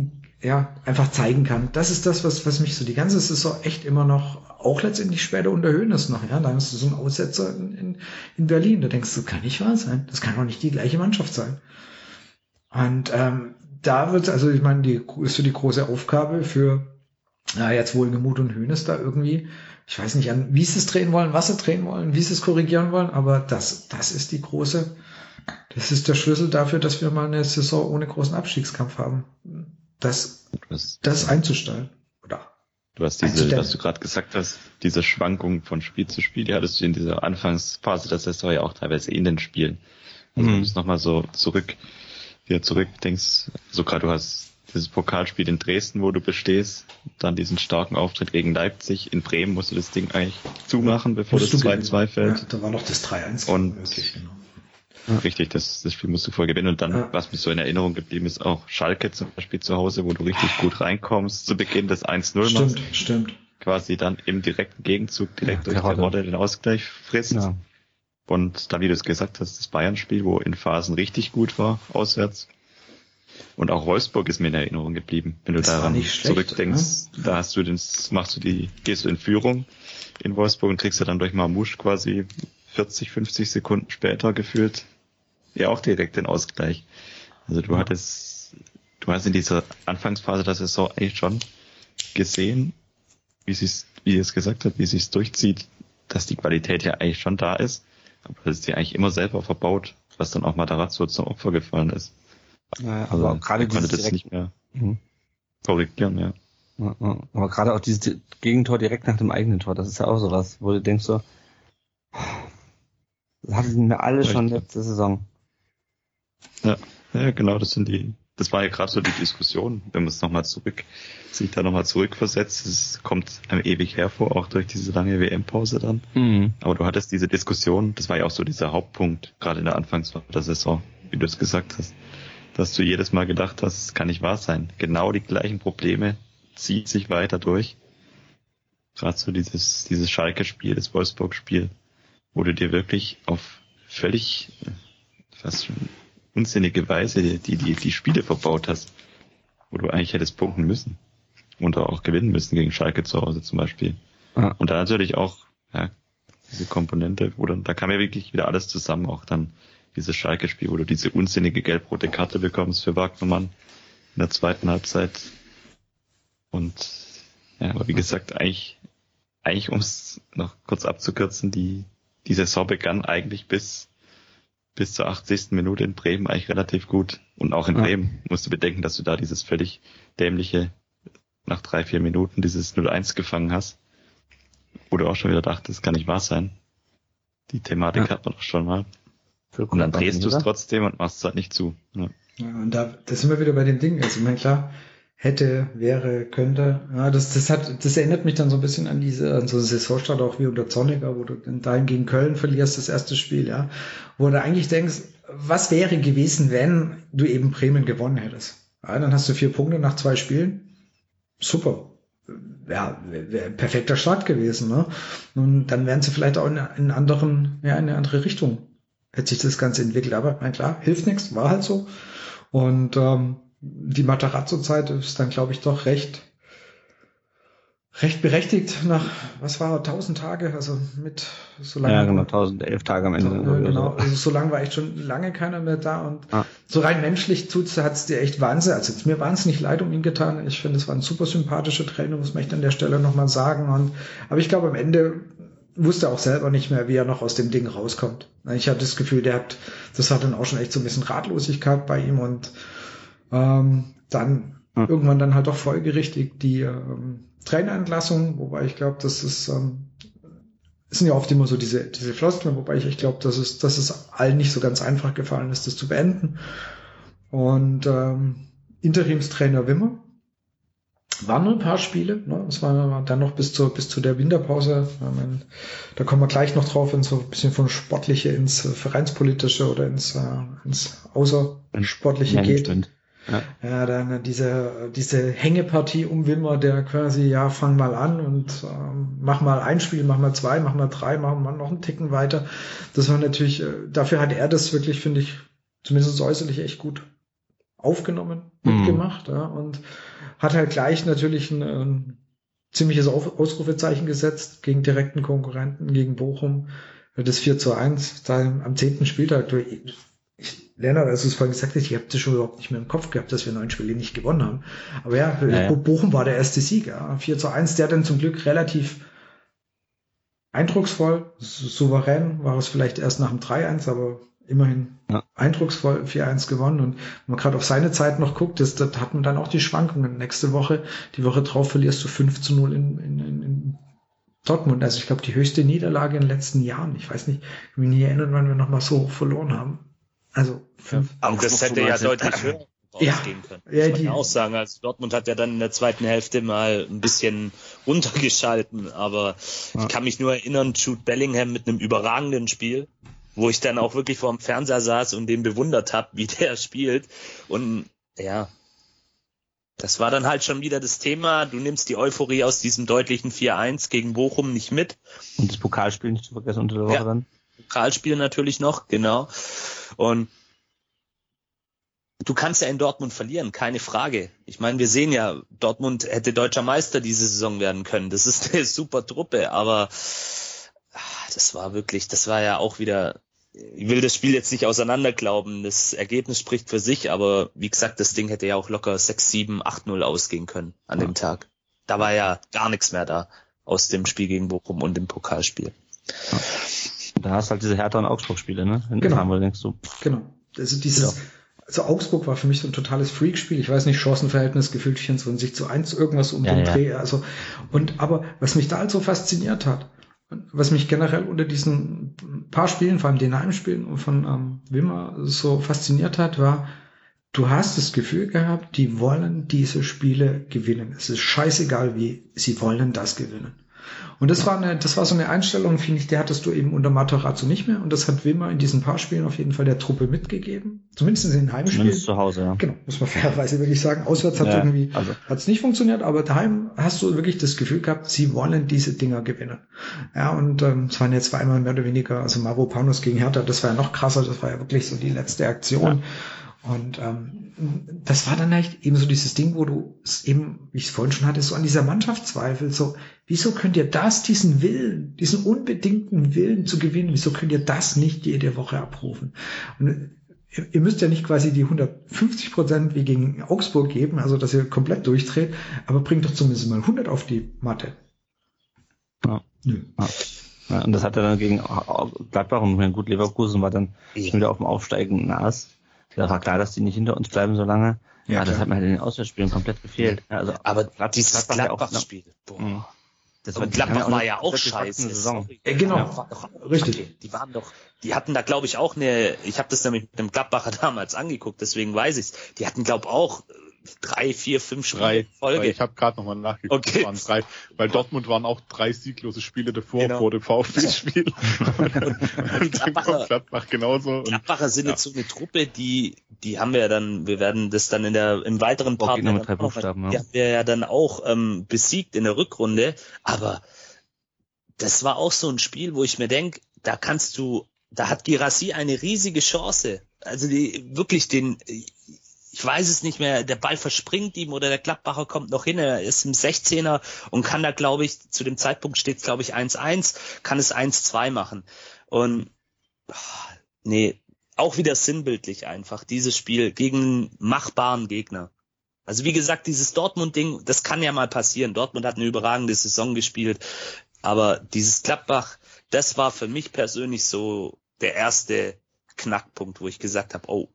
ja, einfach zeigen kann. Das ist das, was, was mich so die ganze Saison echt immer noch, auch letztendlich später unter Hoeneß noch, ja, da hast du so einen Aussetzer in, in, in Berlin, da denkst du, das kann nicht wahr sein, das kann doch nicht die gleiche Mannschaft sein. Und ähm, da wird, also ich meine, die ist so die große Aufgabe für, ja, jetzt Wohlgemuth und Hoeneß da irgendwie, ich weiß nicht, an wie sie es drehen wollen, was sie drehen wollen, wie sie es korrigieren wollen, aber das, das ist die große, das ist der Schlüssel dafür, dass wir mal eine Saison ohne großen Abstiegskampf haben. Das, hast, das einzustellen. Oder du hast diese, was du gerade gesagt hast, diese Schwankungen von Spiel zu Spiel, die hattest du in dieser Anfangsphase der Saison ja auch teilweise in den Spielen. Also mhm. wenn du nochmal so zurück, wieder zurückdenkst, so gerade du hast dieses Pokalspiel in Dresden, wo du bestehst, dann diesen starken Auftritt gegen Leipzig. In Bremen musst du das Ding eigentlich zumachen, bevor das zwei zwei fällt. Ja, da war noch das drei eins. Und möglich, genau. Ja. Richtig, das, das Spiel musst du voll gewinnen. Und dann, ja. was mir so in Erinnerung geblieben ist, auch Schalke zum Beispiel zu Hause, wo du richtig gut reinkommst, zu Beginn des eins null stimmt, machst. Stimmt, stimmt. Quasi dann im direkten Gegenzug direkt ja, durch Terodde den Ausgleich frisst. Ja. Und dann, wie du es gesagt hast, das Bayern-Spiel, wo in Phasen richtig gut war, auswärts. Und auch Wolfsburg ist mir in Erinnerung geblieben. Wenn du das daran zurückdenkst, ne? Da hast du den, machst du die, gehst du in Führung in Wolfsburg und kriegst du dann durch Marmouche quasi vierzig, fünfzig Sekunden später gefühlt ja auch direkt den Ausgleich. Also du hattest, du hast in dieser Anfangsphase der Saison eigentlich schon gesehen, wie sie es, wie es gesagt hat, wie sie es durchzieht, dass die Qualität ja eigentlich schon da ist, aber das ist ja eigentlich immer selber verbaut, was dann auch Matarazzo zum Opfer gefallen ist. Ja, aber also, gerade konnte das direkt, nicht mehr mhm. korrigieren, ja. Ja, ja. Aber gerade auch dieses Gegentor direkt nach dem eigenen Tor, das ist ja auch sowas, wo du denkst so, das hatten wir alle schon letzte Saison. Ja, ja, genau, das sind die, das war ja gerade so die Diskussion, wenn man es nochmal zurück, sich da nochmal zurückversetzt, es kommt einem ewig hervor, auch durch diese lange W M-Pause dann. Mhm. Aber du hattest diese Diskussion, das war ja auch so dieser Hauptpunkt, gerade in der Anfangsphase der Saison, wie du es gesagt hast, dass du jedes Mal gedacht hast, es kann nicht wahr sein. Genau die gleichen Probleme ziehen sich weiter durch. Gerade so dieses, dieses Schalke-Spiel, das Wolfsburg-Spiel, wo du dir wirklich auf völlig, fast schon unsinnige Weise die, die, die Spiele verbaut hast, wo du eigentlich hättest punkten müssen und auch gewinnen müssen gegen Schalke zu Hause zum Beispiel. Ja. Und dann natürlich auch, ja, diese Komponente, wo dann, da kam ja wirklich wieder alles zusammen, auch dann dieses Schalke-Spiel, wo du diese unsinnige gelb-rote Karte bekommst für Wagnermann in der zweiten Halbzeit. Und, ja, aber wie gesagt, eigentlich, eigentlich um es noch kurz abzukürzen, die, die Saison begann eigentlich bis bis zur achtzigsten Minute in Bremen eigentlich relativ gut. Und auch in ja. Bremen musst du bedenken, dass du da dieses völlig dämliche, nach drei, vier Minuten dieses null eins gefangen hast. Wo du auch schon wieder dachtest, das kann nicht wahr sein. Die Thematik ja. hat man doch schon mal. Und dann drehst du es trotzdem und machst es halt nicht zu. Ja, ja und da, das sind wir wieder bei den Dingen. Also, ich meine, klar, hätte, wäre, könnte. Ja, das, das hat, das erinnert mich dann so ein bisschen an diese, an so eine Saisonstart auch wie unter Zorniger, wo du dann gegen Köln verlierst, das erste Spiel, ja. Wo du eigentlich denkst, was wäre gewesen, wenn du eben Bremen gewonnen hättest? Ja, dann hast du vier Punkte nach zwei Spielen. Super. Ja, wäre ein perfekter Start gewesen, ne? Und dann wären sie vielleicht auch in, in anderen, ja, in eine andere Richtung. Hätte sich das Ganze entwickelt. Aber, mein klar, hilft nichts, war halt so. Und, ähm, die Matarazzo-Zeit ist dann, glaube ich, doch recht, recht berechtigt nach, was war, tausend Tage, also mit so lange. Ja, genau, tausend elf Tage am Ende. Ja, genau, so. Also so lange war echt schon lange keiner mehr da und ah. so rein menschlich tut's, hat's dir echt Wahnsinn, also es mir wahnsinnig leid um ihn getan. Ich finde, es war ein super sympathischer Trainer, muss man echt an der Stelle nochmal sagen. Und, aber ich glaube, am Ende wusste er auch selber nicht mehr, wie er noch aus dem Ding rauskommt. Ich hatte das Gefühl, der hat, das hat dann auch schon echt so ein bisschen Ratlosigkeit bei ihm und Ähm, dann hm. irgendwann dann halt doch folgerichtig die ähm, Trainerentlassung, wobei ich glaube, das ist ähm, es sind ja oft immer so diese diese Floskeln, wobei ich, ich glaube, dass es dass es allen nicht so ganz einfach gefallen ist, das zu beenden. Und ähm, Interimstrainer Wimmer waren nur ein paar Spiele, ne? Das war dann noch bis zur bis zu der Winterpause. Meine, da kommen wir gleich noch drauf, wenn so ein bisschen von Sportliche ins Vereinspolitische oder ins äh, ins Außersportliche ja, geht. Stimmt. Ja. ja, dann diese diese Hängepartie um Wimmer, der quasi, ja, fang mal an und ähm, mach mal ein Spiel, mach mal zwei, mach mal drei, mach mal noch einen Ticken weiter. Das war natürlich, äh, dafür hat er das wirklich, finde ich, zumindest äußerlich echt gut aufgenommen, Mhm. mitgemacht, ja, und hat halt gleich natürlich ein, ein ziemliches Auf- Ausrufezeichen gesetzt gegen direkten Konkurrenten, gegen Bochum. Das vier zu eins da am zehnten Spieltag. Du, ich, Lennart, als du es vorhin gesagt hast, ich habe das schon überhaupt nicht mehr im Kopf gehabt, dass wir neun Spiele nicht gewonnen haben. Aber ja, Ja, ja. Bochum war der erste Sieg. Ja. vier zu eins, der dann zum Glück relativ eindrucksvoll, souverän, war es vielleicht erst nach dem drei eins, aber immerhin Ja. eindrucksvoll vier eins gewonnen. Und wenn man gerade auf seine Zeit noch guckt, das, das hat man dann auch die Schwankungen. Nächste Woche, die Woche drauf verlierst du fünf zu null in, in, in, in Dortmund. Also ich glaube, die höchste Niederlage in den letzten Jahren. Ich weiß nicht, ich kann mich nicht erinnern, wann wir nochmal so verloren haben. Also fünf. Aber das hätte ja deutlich höher Ja. ausgehen können. Ja, Muss man die- ja auch sagen. Also Dortmund hat ja dann in der zweiten Hälfte mal ein bisschen runtergeschalten, aber Ja. ich kann mich nur erinnern, Jude Bellingham mit einem überragenden Spiel, wo ich dann auch wirklich vor dem Fernseher saß und den bewundert habe, wie der spielt. Und ja, das war dann halt schon wieder das Thema. Du nimmst die Euphorie aus diesem deutlichen vier eins gegen Bochum nicht mit. Und das Pokalspiel nicht zu vergessen unter der Woche Ja. dann. Pokalspiel natürlich noch, genau. Und du kannst ja in Dortmund verlieren, keine Frage. Ich meine, wir sehen ja, Dortmund hätte deutscher Meister diese Saison werden können. Das ist eine super Truppe, aber ah, das war wirklich, das war ja auch wieder, ich will das Spiel jetzt nicht auseinanderglauben, das Ergebnis spricht für sich, aber wie gesagt, das Ding hätte ja auch locker sechs, sieben, acht null ausgehen können an dem Tag. Da war ja gar nichts mehr da aus dem Spiel gegen Bochum und dem Pokalspiel. Da hast du halt diese Hertha- und Augsburg-Spiele, ne? Wenn Genau. du haben, denkst du, Genau. Also dieses, also Augsburg war für mich so ein totales Freakspiel. Ich weiß nicht, Chancenverhältnis gefühlt vierundzwanzig zu eins, irgendwas um Ja, den ja. Dreh. Also, und, aber was mich da halt so fasziniert hat, was mich generell unter diesen paar Spielen, vor allem den Heimspielen von ähm, Wimmer so fasziniert hat, war, du hast das Gefühl gehabt, die wollen diese Spiele gewinnen. Es ist scheißegal wie, sie wollen das gewinnen. Und das war eine, das war so eine Einstellung, finde ich, die hattest du eben unter Matarazzo nicht mehr. Und das hat Wimmer in diesen paar Spielen auf jeden Fall der Truppe mitgegeben. Zumindest in den Heimspielen. zumindest zu Hause, ja. Genau, muss man fairerweise wirklich sagen. Auswärts hat Ja, irgendwie, also. hat's nicht funktioniert, aber daheim hast du wirklich das Gefühl gehabt, sie wollen diese Dinger gewinnen. Ja, und ähm, es waren jetzt zweimal mehr oder weniger, also Mavropanos gegen Hertha, das war ja noch krasser, das war ja wirklich so die letzte Aktion. Und ähm, das war dann echt eben so dieses Ding, wo du es eben, wie ich es vorhin schon hatte, so an dieser Mannschaft zweifelt, so, wieso könnt ihr das, diesen Willen, diesen unbedingten Willen zu gewinnen, wieso könnt ihr das nicht jede Woche abrufen? Und ihr, ihr müsst ja nicht quasi die hundertfünfzig Prozent wie gegen Augsburg geben, also dass ihr komplett durchdreht, aber bringt doch zumindest mal hundert auf die Matte. Ja. Nö. Ja. Ja, und das hat er dann gegen Gladbach und mein gut Leverkusen war dann Ja. schon wieder auf dem aufsteigenden Ast. Da war klar, dass die nicht hinter uns bleiben so lange. Ja, Ja, das klar. hat mir halt in den Auswärtsspielen komplett gefehlt. Ja, also Aber Glad- dieses Gladbach ja auch- Gladbach-Spiel, boah. Mhm. Das Und die haben Gladbach war eine ja auch komplett scheiße. gewachsene Saison. Sorry. Äh, genau. Ja, war doch auch Richtig. kacke. Die waren doch, die hatten da glaube ich auch eine, ich habe das nämlich mit dem Gladbacher damals angeguckt, deswegen weiß ich's. Die hatten glaube auch drei, vier, fünf Spiele Drei. in Folge. Ich habe gerade nochmal nachgeguckt. Okay. Es waren drei, weil Dortmund waren auch drei sieglose Spiele davor Genau. vor dem VfB-Spiel. und die dann Gladbacher- kommt Gladbach genauso. Und Gladbacher sind ja. jetzt so eine Truppe, die, die haben wir ja dann, wir werden das dann in der, im weiteren Part, Gegner mit drei Buchstaben, die ja. haben wir ja dann auch ähm, besiegt in der Rückrunde, aber das war auch so ein Spiel, wo ich mir denke, da kannst du, da hat Guirassy eine riesige Chance. Also die, wirklich den, ich weiß es nicht mehr, der Ball verspringt ihm oder der Gladbacher kommt noch hin, er ist im sechzehner und kann da, glaube ich, zu dem Zeitpunkt steht es, glaube ich, eins eins, kann es eins zwei machen. Und ah, nee, auch wieder sinnbildlich einfach, dieses Spiel gegen einen machbaren Gegner. Also wie gesagt, dieses Dortmund-Ding, das kann ja mal passieren. Dortmund hat eine überragende Saison gespielt, aber dieses Gladbach, das war für mich persönlich so der erste Knackpunkt, wo ich gesagt habe, oh,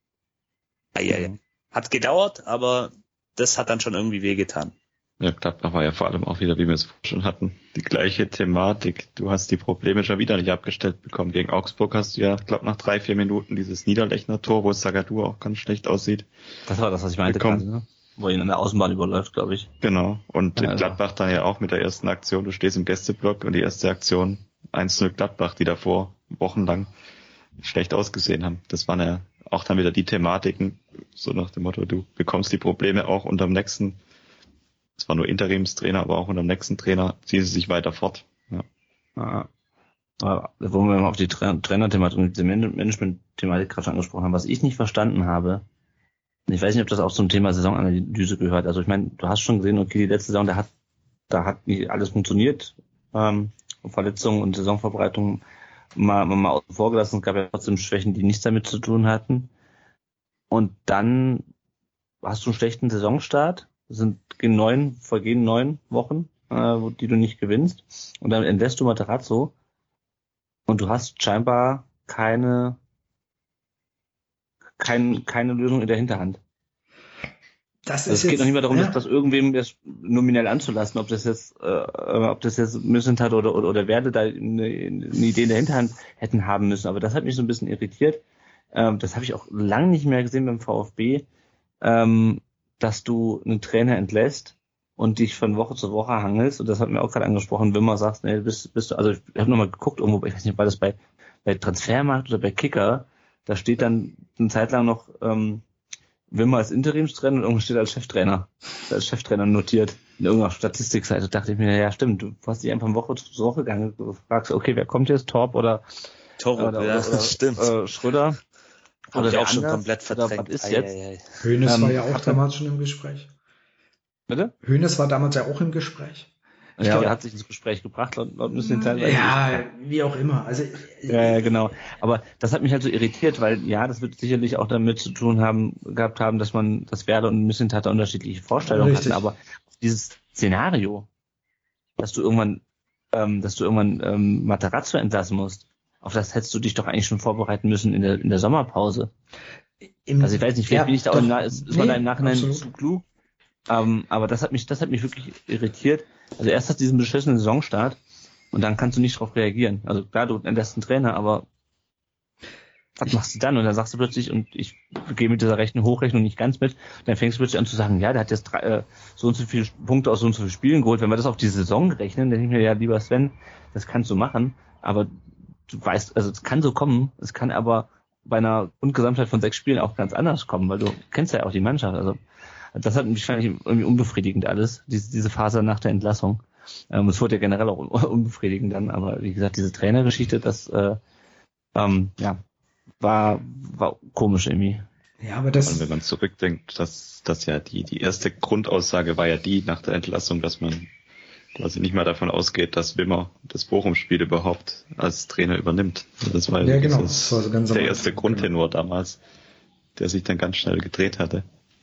ei, ei, ei. Hat gedauert, aber das hat dann schon irgendwie wehgetan. Ja, Gladbach war ja vor allem auch wieder, wie wir es schon hatten, die gleiche Thematik. Du hast die Probleme schon wieder nicht abgestellt bekommen. Gegen Augsburg hast du ja, glaube nach drei, vier Minuten dieses Niederlechner-Tor, wo Zagadou auch ganz schlecht aussieht. Das war das, was ich meinte Bekommen. gerade, ne? Wo ihn an der Außenbahn überläuft, glaube ich. Genau. Und Ja, also. Gladbach dann ja auch mit der ersten Aktion. Du stehst im Gästeblock und die erste Aktion eins null Gladbach, die davor wochenlang schlecht ausgesehen haben. Das waren ja auch dann wieder die Thematiken, so nach dem Motto, du bekommst die Probleme auch unterm nächsten, es war nur Interimstrainer, aber auch unterm nächsten Trainer ziehen sie sich weiter fort. Ja. Ja. Aber wo wir mal auf die Tra- Trainer-Thematik und die Man- Management-Thematik gerade schon angesprochen haben, was ich nicht verstanden habe, Ich weiß nicht, ob das auch zum Thema Saisonanalyse gehört. Also ich meine, du hast schon gesehen, okay, die letzte Saison, da hat, da hat nicht alles funktioniert. Ähm, Verletzungen und Saisonvorbereitungen mal, mal, mal außen vor gelassen. Es gab ja trotzdem Schwächen, die nichts damit zu tun hatten. Und dann hast du einen schlechten Saisonstart. Das sind neun, vergehen neun Wochen, äh, die du nicht gewinnst. Und dann entlässt du Materazzo. Und du hast scheinbar keine Kein, keine Lösung in der Hinterhand. Das ist also es geht jetzt, noch nicht mehr darum, ja. das, das irgendwem das nominell anzulassen, ob das jetzt, äh, ob das jetzt Mislintat oder, oder, oder Werde da eine, eine Idee in der Hinterhand hätten haben müssen. Aber das hat mich so ein bisschen irritiert. Ähm, das habe ich auch lange nicht mehr gesehen beim VfB, ähm, dass du einen Trainer entlässt und dich von Woche zu Woche hangelst. Und das hat mir auch gerade angesprochen, wenn man sagt, nee, bist, bist du, also ich habe nochmal geguckt irgendwo, ich weiß nicht, war das bei, bei Transfermarkt oder bei Kicker. Da steht dann eine Zeit lang noch ähm, Wimmer als Interimstrainer und irgendwo steht als Cheftrainer, als Cheftrainer notiert in irgendeiner Statistikseite. Da dachte ich mir, ja stimmt, du hast dich einfach von Woche zu Woche gegangen, du fragst, okay, wer kommt jetzt, Torp oder Torp, oder, ja, oder, stimmt. Äh, Schröder? Habe ich auch schon komplett verdrängt. Was ist jetzt? Hoeneß ähm, war ja auch damals schon im Gespräch. Bitte? Hoeneß war damals ja auch im Gespräch. Ich ja, glaube, er hat sich ins Gespräch gebracht, laut, laut müssen teilweise. Ja, wie auch immer. Also, ja, ja, genau. Aber das hat mich halt so irritiert, weil ja, das wird sicherlich auch damit zu tun haben, gehabt haben, dass man, dass Werder und Mislintat da unterschiedliche Vorstellungen Richtig. hatten. Aber dieses Szenario, dass du irgendwann, ähm, dass du irgendwann ähm, Materazzo entlassen musst, auf das hättest du dich doch eigentlich schon vorbereiten müssen in der in der Sommerpause. Im, also ich weiß nicht, vielleicht ja, bin ich da auch im, ist, ist nee, man da im Nachhinein absolut. zu klug. Um, aber das hat mich, das hat mich wirklich irritiert. Also erst hast du diesen beschissenen Saisonstart und dann kannst du nicht darauf reagieren. Also klar, du entlässt einen Trainer, aber was machst du dann? Und dann sagst du plötzlich, und ich gehe mit dieser Rechnung, Hochrechnung nicht ganz mit, dann fängst du plötzlich an zu sagen, ja, der hat jetzt drei, äh, so und so viele Punkte aus so und so vielen Spielen geholt. Wenn wir das auf die Saison rechnen, dann denke ich mir, ja, lieber Sven, das kannst du machen, aber du weißt, also es kann so kommen, es kann aber bei einer Grundgesamtheit von sechs Spielen auch ganz anders kommen, weil du kennst ja auch die Mannschaft, also das hat mich, fand ich, irgendwie unbefriedigend alles, diese, diese Phase nach der Entlassung. Ähm, es wurde ja generell auch unbefriedigend dann, aber wie gesagt, diese Trainergeschichte, das äh, ähm, ja, war, war komisch irgendwie. Ja, aber das... Und wenn man zurückdenkt, dass, dass ja die, die erste Grundaussage war ja die nach der Entlassung, dass man quasi nicht mal davon ausgeht, dass Wimmer das Bochum-Spiel überhaupt als Trainer übernimmt. Das war ja, ja genau, das, das war so ganz der erste Grundtenor genau. damals, der sich dann ganz schnell gedreht hatte.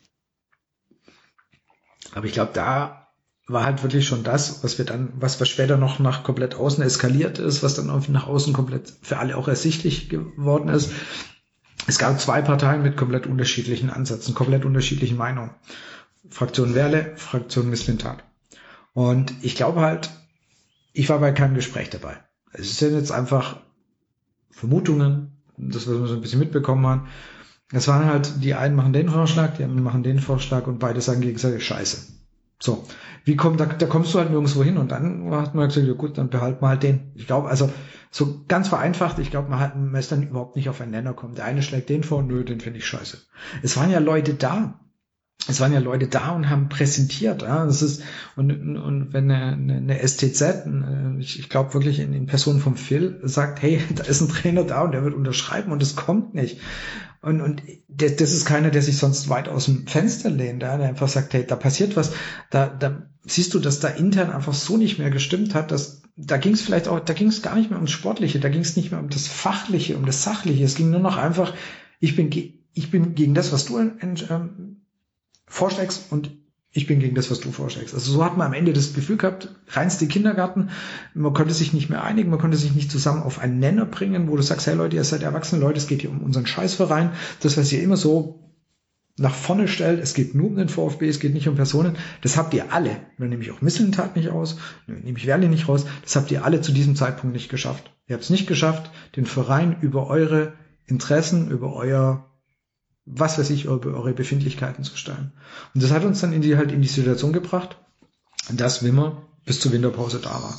Aber ich glaube, da war halt wirklich schon das, was wir dann, was wir später noch nach komplett außen eskaliert ist, was dann nach außen komplett für alle auch ersichtlich geworden ist. Es gab zwei Parteien mit komplett unterschiedlichen Ansätzen, komplett unterschiedlichen Meinungen. Fraktion Werle, Fraktion Mislintat. Und ich glaube halt, ich war bei keinem Gespräch dabei. Es sind jetzt einfach Vermutungen, das, was wir so ein bisschen mitbekommen haben. Es waren halt, die einen machen den Vorschlag, die anderen machen den Vorschlag und beide sagen gegenseitig Scheiße. So, wie kommt, da, da kommst du halt nirgendwo hin und dann hat man gesagt, ja gut, dann behalten wir halt den. Ich glaube, also so ganz vereinfacht, ich glaube, man, hat, man ist dann überhaupt nicht auf einen Nenner kommen. Der eine schlägt den vor, nö, den finde ich scheiße. Es waren ja Leute da. Es waren ja Leute da und haben präsentiert. Ja, das ist und, und wenn eine, eine S T Z, ich, ich glaube wirklich in, in Person vom Phil, sagt, hey, da ist ein Trainer da und der wird unterschreiben und es kommt nicht. Und, und das, das ist keiner, der sich sonst weit aus dem Fenster lehnt, ja, der einfach sagt, hey, da passiert was. Da, da siehst du, dass da intern einfach so nicht mehr gestimmt hat, dass da ging es vielleicht auch, da ging es gar nicht mehr ums Sportliche, da ging es nicht mehr um das Fachliche, um das Sachliche. Es ging nur noch einfach, ich bin, ich bin gegen das, was du ähm, vorschlägst und ich bin gegen das, was du vorschlägst. Also so hat man am Ende das Gefühl gehabt, reinste Kindergarten, man konnte sich nicht mehr einigen, man konnte sich nicht zusammen auf einen Nenner bringen, wo du sagst, hey Leute, ihr seid erwachsene Leute, es geht hier um unseren Scheißverein, das, was ihr immer so nach vorne stellt, es geht nur um den VfB, es geht nicht um Personen, das habt ihr alle, dann nehme ich auch Mislintat nicht aus, nehme ich Werle nicht raus, das habt ihr alle zu diesem Zeitpunkt nicht geschafft. Ihr habt es nicht geschafft, den Verein über eure Interessen, über euer was weiß ich, über eure Befindlichkeiten zu stellen. Und das hat uns dann in die, halt in die Situation gebracht, dass Wimmer bis zur Winterpause da war.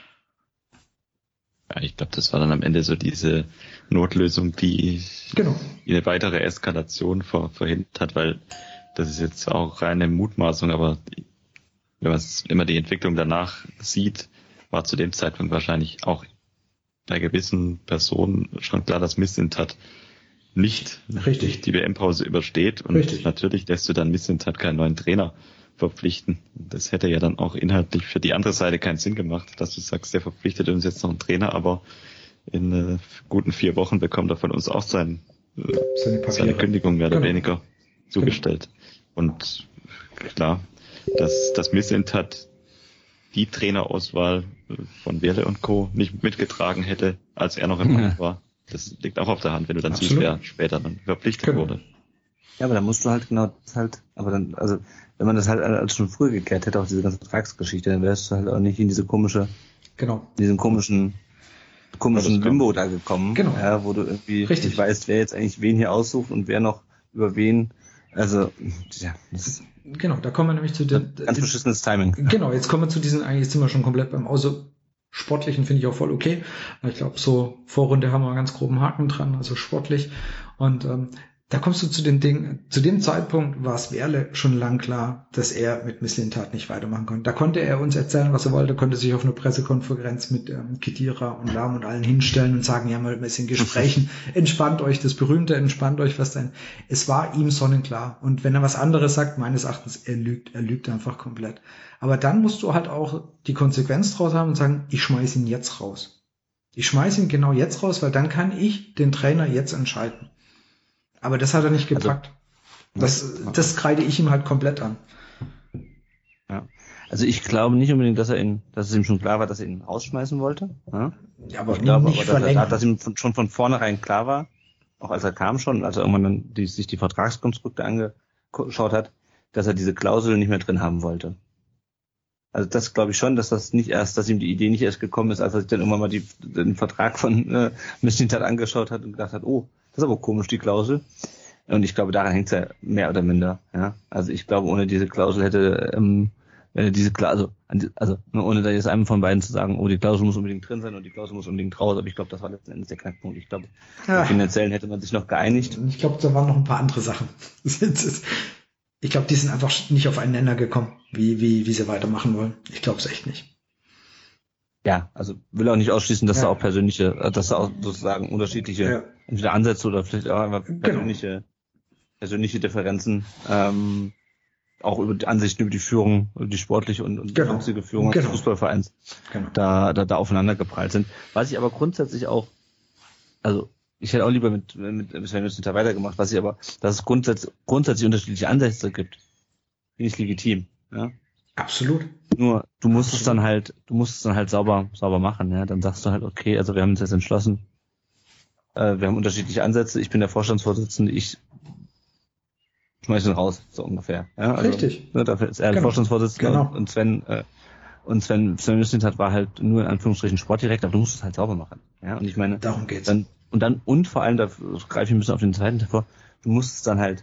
Ja, ich glaube, das war dann am Ende so diese Notlösung, die genau. eine weitere Eskalation ver- verhindert hat, weil das ist jetzt auch reine Mutmaßung, aber wenn man immer die Entwicklung danach sieht, war zu dem Zeitpunkt wahrscheinlich auch bei gewissen Personen schon klar, dass Mislintat nicht, Richtig. die W M-Pause übersteht. Und Richtig. Natürlich lässt du dann Mislintat keinen neuen Trainer verpflichten. Das hätte ja dann auch inhaltlich für die andere Seite keinen Sinn gemacht, dass du sagst, der verpflichtet uns jetzt noch einen Trainer, aber in äh, guten vier Wochen bekommt er von uns auch sein, äh, seine, seine Kündigung mehr oder genau. weniger zugestellt. Genau. Und klar, dass das Mislintat die Trainerauswahl von Werle und Co. nicht mitgetragen hätte, als er noch im Amt war. Das liegt auch auf der Hand, wenn du dann Absolut. siehst, wer später dann verpflichtet genau. wurde. Ja, aber dann musst du halt genau das halt, aber dann, also, wenn man das halt als schon früher geklärt hätte, auch diese ganze Vertragsgeschichte, dann wärst du halt auch nicht in diese komische, genau, diesen komischen, komischen ja, Limbo da gekommen, genau. ja, wo du irgendwie Richtig. nicht weißt, wer jetzt eigentlich wen hier aussucht und wer noch über wen, also, ja, das ist, genau, da kommen wir nämlich zu den, ganz beschissenes Timing. Genau, jetzt kommen wir zu diesen, eigentlich sind wir schon komplett beim Außer, Sportlichen finde ich auch voll okay. Ich glaube, so Vorrunde haben wir einen ganz groben Haken dran, also sportlich. Und ähm, da kommst du zu den Dingen, zu dem Zeitpunkt war es Werle schon lang klar, dass er mit Mislintat nicht weitermachen konnte. Da konnte er uns erzählen, was er wollte, konnte sich auf einer Pressekonferenz mit ähm, Khedira und Lahm und allen hinstellen und sagen, ja, mal ein bisschen Gesprächen, entspannt euch, das Berühmte, entspannt euch, was denn. Es war ihm sonnenklar. Und wenn er was anderes sagt, meines Erachtens, er lügt, er lügt einfach komplett. Aber dann musst du halt auch die Konsequenz draus haben und sagen, ich schmeiß ihn jetzt raus. Ich schmeiß ihn genau jetzt raus, weil dann kann ich den Trainer jetzt entscheiden. Aber das hat er nicht gepackt. Also, das, das kreide ich ihm halt komplett an. Ja. Also ich glaube nicht unbedingt, dass er ihn, dass es ihm schon klar war, dass er ihn rausschmeißen wollte. Ja, ja aber ich glaube aber, dass, er, dass ihm von, schon von vornherein klar war, auch als er kam schon, als er irgendwann dann die, sich die Vertragskonstrukte angeschaut hat, dass er diese Klausel nicht mehr drin haben wollte. Also das glaube ich schon, dass das nicht erst, dass ihm die Idee nicht erst gekommen ist, als er sich dann irgendwann mal die, den Vertrag von äh, Mislintat angeschaut hat und gedacht hat, oh, das ist aber komisch, die Klausel. Und ich glaube, daran hängt es ja mehr oder minder. Ja, also ich glaube, ohne diese Klausel hätte, ähm, wenn er diese Klausel, also, also ohne da jetzt einem von beiden zu sagen, oh, die Klausel muss unbedingt drin sein und die Klausel muss unbedingt raus, aber ich glaube, das war letzten Endes der Knackpunkt. Ich glaube, ja. finanziell hätte man sich noch geeinigt. Ich glaube, da waren noch ein paar andere Sachen. Ich glaube, die sind einfach nicht auf einen Nenner gekommen, wie, wie, wie sie weitermachen wollen. Ich glaube es echt nicht. Ja, also will auch nicht ausschließen, dass ja. da auch persönliche, dass da auch sozusagen unterschiedliche ja. entweder Ansätze oder vielleicht auch einfach persönliche, genau. persönliche Differenzen, ähm, auch über die Ansichten über die Führung, über die sportliche und, und genau. sonstige Führung genau. des Fußballvereins genau. da, da, da aufeinander geprallt sind. Was ich aber grundsätzlich auch, also ich hätte auch lieber mit, mit, mit Sven Mislintat weitergemacht, was ich aber, dass es grundsätzlich, grundsätzlich unterschiedliche Ansätze gibt, finde ich legitim, ja. Absolut. Nur, du musst Absolut. es dann halt, du musst es dann halt sauber, sauber machen, ja. Dann sagst du halt, okay, also wir haben uns jetzt entschlossen, äh, wir haben unterschiedliche Ansätze, ich bin der Vorstandsvorsitzende, ich schmeiß ihn raus, so ungefähr, ja. Also, Richtig. Ne, dafür ist er genau. Vorstandsvorsitzender genau. und Sven, äh, und Sven, Sven Mislintat war halt nur in Anführungsstrichen Sportdirektor, aber du musst es halt sauber machen, ja. Und ich meine, darum geht's. Dann, und dann, und vor allem, da greife ich ein bisschen auf den zweiten hervor, du musst es dann halt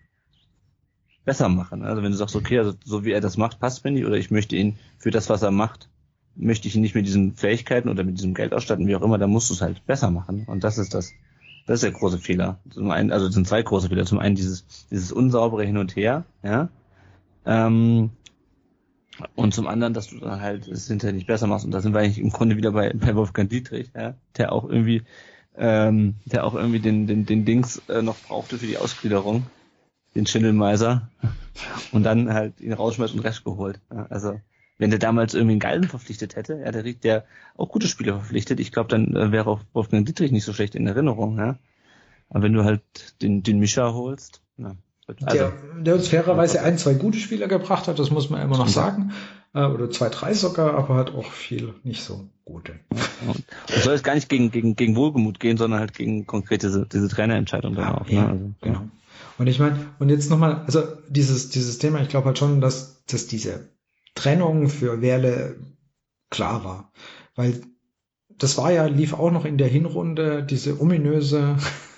besser machen. Also wenn du sagst, okay, also so wie er das macht, passt mir nicht, oder ich möchte ihn für das, was er macht, möchte ich ihn nicht mit diesen Fähigkeiten oder mit diesem Geld ausstatten, wie auch immer, dann musst du es halt besser machen. Und das ist das, das ist der große Fehler. Zum einen, also das sind zwei große Fehler. Zum einen dieses, dieses unsaubere Hin und Her, ja, ähm, und zum anderen, dass du dann halt es hinterher nicht besser machst. Und da sind wir eigentlich im Grunde wieder bei, bei Wolfgang Dietrich, ja, der auch irgendwie, ähm, der auch irgendwie den, den, den Dings äh, noch brauchte für die Ausgliederung. Den Schindelmeiser und dann halt ihn rausschmeißt und Rest geholt. Ja, also wenn der damals irgendwie einen Geilen verpflichtet hätte, ja, der riecht der auch gute Spieler verpflichtet, ich glaube, dann äh, wäre auch Wolfgang Dietrich nicht so schlecht in Erinnerung. Ja. Aber wenn du halt den den Mischa holst, na, also, der, der uns fairerweise ein, zwei gute Spieler gebracht hat, das muss man immer noch sagen, äh, oder zwei, drei sogar, aber hat auch viel nicht so gute. Und es soll jetzt gar nicht gegen gegen gegen Wohlgemut gehen, sondern halt gegen konkret diese, diese Trainerentscheidung dann ja, auch. Ja, ne? Also, genau. Ja. Und ich meine, und jetzt nochmal, also dieses dieses Thema, ich glaube halt schon, dass dass diese Trennung für Werle klar war. Weil das war ja, lief auch noch in der Hinrunde, diese ominöse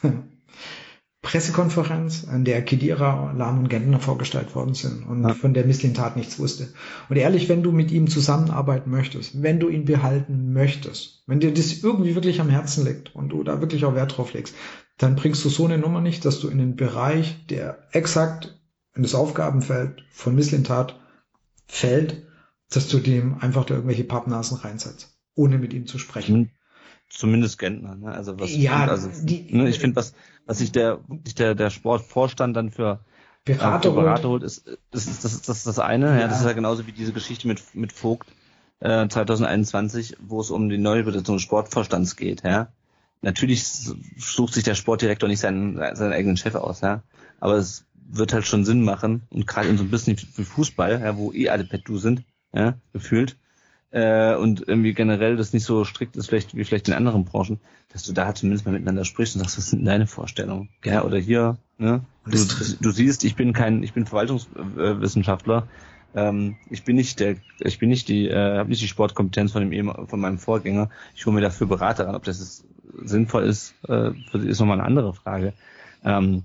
Pressekonferenz, an der Khedira, Lahm und Gentner vorgestellt worden sind und ja. von der Mislintat nichts wusste. Und ehrlich, wenn du mit ihm zusammenarbeiten möchtest, wenn du ihn behalten möchtest, wenn dir das irgendwie wirklich am Herzen liegt und du da wirklich auch Wert drauf legst, dann bringst du so eine Nummer nicht, dass du in den Bereich, der exakt in das Aufgabenfeld von Mislintat fällt, dass du dem einfach da irgendwelche Pappnasen reinsetzt, ohne mit ihm zu sprechen. zumindest Gentner, ne? Also was ja, also die, ne, ich finde, was was sich der der der Sportvorstand dann für Berater, äh, für Berater holt, ist das ist das ist das, ist das eine, ja. ja, das ist ja genauso wie diese Geschichte mit mit Vogt äh, zwanzig einundzwanzig, wo es um die Neubesetzung des Sportvorstands geht, ja. Natürlich sucht sich der Sportdirektor nicht seinen seinen eigenen Chef aus, ja, aber es wird halt schon Sinn machen und gerade in so ein bisschen wie Fußball, ja, wo eh alle per Du sind, ja, gefühlt. Äh, und irgendwie generell das nicht so strikt ist, vielleicht wie vielleicht in anderen Branchen, dass du da halt zumindest mal miteinander sprichst und sagst, was sind deine Vorstellungen? Ja, oder hier, ne? Du, du siehst, ich bin kein, ich bin Verwaltungswissenschaftler, ähm, ich bin nicht der, ich bin nicht die, äh, habe nicht die Sportkompetenz von dem Ehem- von meinem Vorgänger. Ich hole mir dafür Berater ran. Ob das ist, sinnvoll ist, äh, ist nochmal eine andere Frage. Ähm,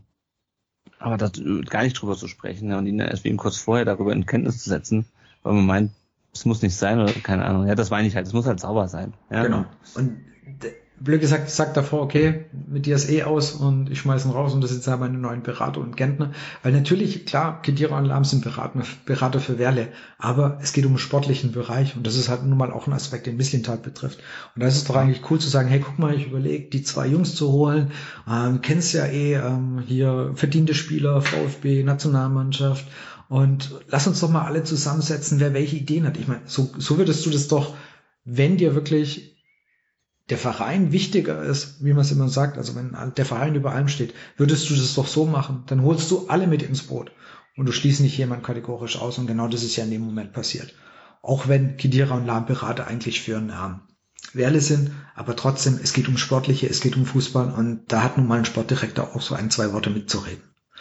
aber da gar nicht drüber zu sprechen, ja, und ihn erst eben kurz vorher darüber in Kenntnis zu setzen, weil man meint, es muss nicht sein oder keine Ahnung. Ja, das meine ich halt. Es muss halt sauber sein. Ja? Genau. Und blöd gesagt, sagt davor, okay, mit dir ist eh aus und ich schmeiß ihn raus und das sind ja meine neuen Berater und Gentner. Weil natürlich, klar, Khedira und Lahm sind Berater, Berater für Werle, aber es geht um den sportlichen Bereich und das ist halt nun mal auch ein Aspekt, den Mislintat betrifft. Und da ist es doch eigentlich cool zu sagen, hey, guck mal, ich überlege, die zwei Jungs zu holen. Ähm, kennst ja eh ähm, hier verdiente Spieler, VfB, Nationalmannschaft. Und lass uns doch mal alle zusammensetzen, wer welche Ideen hat. Ich meine, so, so würdest du das doch, wenn dir wirklich der Verein wichtiger ist, wie man es immer sagt, also wenn der Verein über allem steht, würdest du das doch so machen, dann holst du alle mit ins Boot und du schließt nicht jemand kategorisch aus und genau das ist ja in dem Moment passiert. Auch wenn Khedira und Lahm Berater eigentlich für einen ähm, Werle sind, aber trotzdem, es geht um Sportliche, es geht um Fußball und da hat nun mal ein Sportdirektor auch so ein, zwei Worte mitzureden.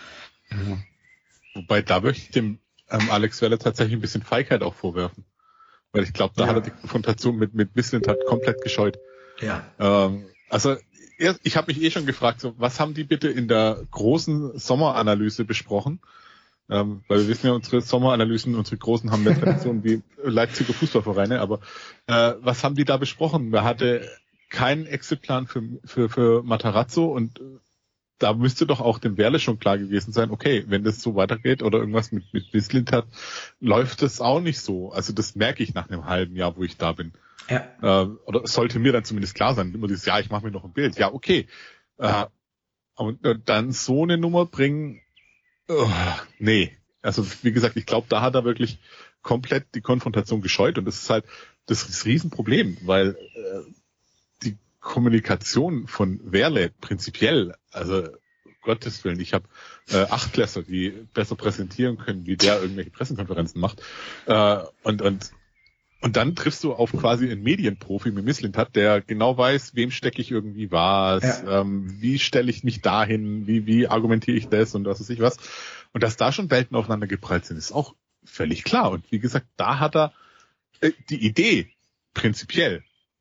Ja. Wobei, da möchte ich dem ähm, Alex Werle tatsächlich ein bisschen Feigheit auch vorwerfen. Weil ich glaube, da ja. hat er die Konfrontation mit mit Mislintat komplett gescheut. Ja. Ähm, also er, ich habe mich eh schon gefragt, so, was haben die bitte in der großen Sommeranalyse besprochen? Ähm, weil wir wissen ja, unsere Sommeranalysen, unsere großen haben mehr Tradition wie Leipziger Fußballvereine, aber äh, was haben die da besprochen? Man hatte keinen Exitplan für für für Matarazzo und da müsste doch auch dem Werle schon klar gewesen sein, okay, wenn das so weitergeht oder irgendwas mit, mit Mislintat, läuft das auch nicht so. Also das merke ich nach einem halben Jahr, wo ich da bin. Ja. Äh, oder sollte mir dann zumindest klar sein. Immer dieses, ja, ich mache mir noch ein Bild. Ja, okay. Äh, und äh, dann so eine Nummer bringen, uh, nee. Also wie gesagt, ich glaube, da hat er wirklich komplett die Konfrontation gescheut und das ist halt das, ist das Riesenproblem, weil äh, die Kommunikation von Werle prinzipiell, also Gottes Willen, ich habe äh, Achtklässler, die besser präsentieren können, wie der irgendwelche Pressekonferenzen macht. Äh, und und und dann triffst du auf quasi einen Medienprofi mit Mislintat, der genau weiß, wem stecke ich irgendwie was, ja. ähm, wie stelle ich mich dahin, wie wie argumentiere ich das und was weiß ich was. Und dass da schon Welten aufeinander geprallt sind, ist auch völlig klar. Und wie gesagt, da hat er äh, die Idee prinzipiell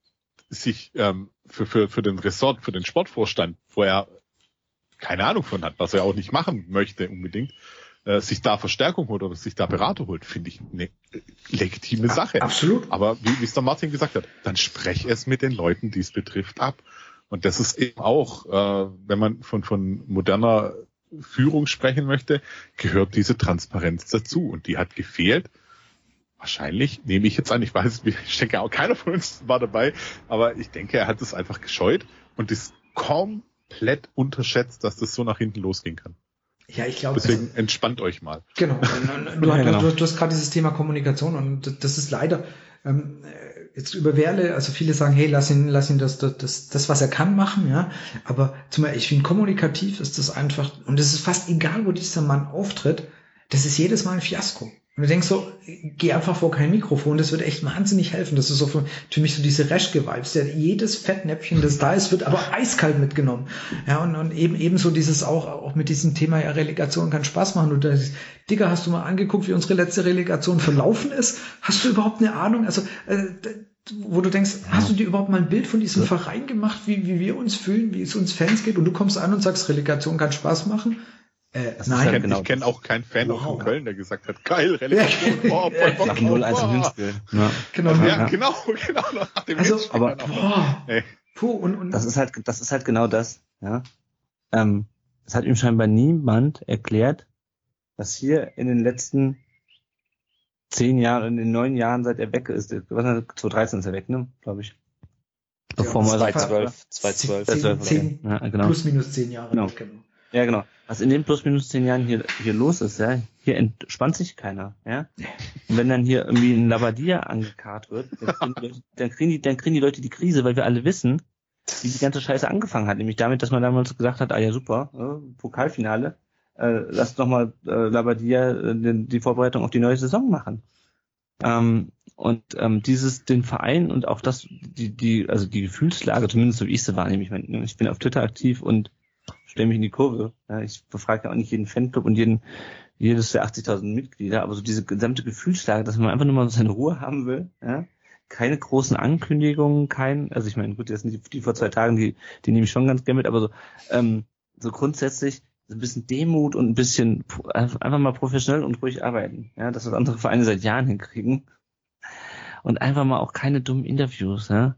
sich ähm, für für für den Ressort, für den Sportvorstand, wo er keine Ahnung von hat, was er auch nicht machen möchte unbedingt, äh, sich da Verstärkung holt oder sich da Berater holt, finde ich eine legitime Sache. Absolut. Aber wie wie es der Martin gesagt hat, dann sprech es mit den Leuten, die es betrifft, ab. Und das ist eben auch, äh, wenn man von von moderner Führung sprechen möchte, gehört diese Transparenz dazu. Und die hat gefehlt. Wahrscheinlich, nehme ich jetzt an, ich weiß, ich denke auch keiner von uns war dabei, aber ich denke, er hat es einfach gescheut und ist komplett unterschätzt, dass das so nach hinten losgehen kann. Ja, ich glaube. Deswegen also, entspannt euch mal. Genau. Du, ja, genau. du, du hast gerade dieses Thema Kommunikation und das ist leider ähm, jetzt über Werle, also viele sagen, hey, lass ihn, lass ihn das, das, das, das was er kann machen, ja. Aber zum Beispiel, ich finde, kommunikativ ist das einfach, und es ist fast egal, wo dieser Mann auftritt, das ist jedes Mal ein Fiasko. Und du denkst so, geh einfach vor kein Mikrofon, das wird echt wahnsinnig helfen. Das ist so für, für mich so diese Reschke-Vibes. Jedes Fettnäpfchen, das da ist, wird aber eiskalt mitgenommen. Ja, und, und eben, ebenso dieses auch, auch mit diesem Thema, ja, Relegation kann Spaß machen. Und da ist, Digga, hast du mal angeguckt, wie unsere letzte Relegation verlaufen ist? Hast du überhaupt eine Ahnung? Also, äh, wo du denkst, hast du dir überhaupt mal ein Bild von diesem Verein gemacht, wie, wie wir uns fühlen, wie es uns Fans geht? Und du kommst an und sagst, Relegation kann Spaß machen? Äh, nein, ich kenne genau. kenn auch keinen Fan wow. von Köln, der gesagt hat, geil, Relegation, oh, voll Bock, nach null eins im Hinspiel. Ja. Genau, ja, ja, genau, genau, nach dem also, Hinspiel. Aber, boah, hey. Puh, und, und, das ist halt, das ist halt genau das, ja. Ähm, es hat ihm scheinbar niemand erklärt, was hier in den letzten zehn Jahren, in den neun Jahren, seit er weg ist, was, zwanzig dreizehn ist er weg, ne, glaube ich. Bevor man zweitausendzwölf, zweitausendzwölf, zehn, ja, genau. plus minus zehn Jahre. Genau. Ja, genau. Was in den plus minus zehn Jahren hier, hier los ist, ja, hier entspannt sich keiner, ja. Und wenn dann hier irgendwie ein Labadia angekarrt wird, dann kriegen, die Leute, dann, kriegen die, dann kriegen die Leute die Krise, weil wir alle wissen, wie die ganze Scheiße angefangen hat. Nämlich damit, dass man damals gesagt hat, ah ja super, äh, Pokalfinale, äh, lasst doch mal äh, Labadia äh, die, die Vorbereitung auf die neue Saison machen. Ähm, und ähm, dieses, den Verein und auch das, die, die, also die Gefühlslage, zumindest so wie ich sie wahrnehme, ich meine, ich bin auf Twitter aktiv und stelle mich in die Kurve. Ja, ich befrage ja auch nicht jeden Fanclub und jeden, jedes der achtzigtausend Mitglieder, aber so diese gesamte Gefühlslage, dass man einfach nur mal seine Ruhe haben will, ja, keine großen Ankündigungen, kein, also ich meine, gut, das sind die, die vor zwei Tagen, die, die nehme ich schon ganz gerne mit, aber so, ähm, so grundsätzlich so ein bisschen Demut und ein bisschen einfach mal professionell und ruhig arbeiten, ja, dass das andere Vereine seit Jahren hinkriegen und einfach mal auch keine dummen Interviews, ja,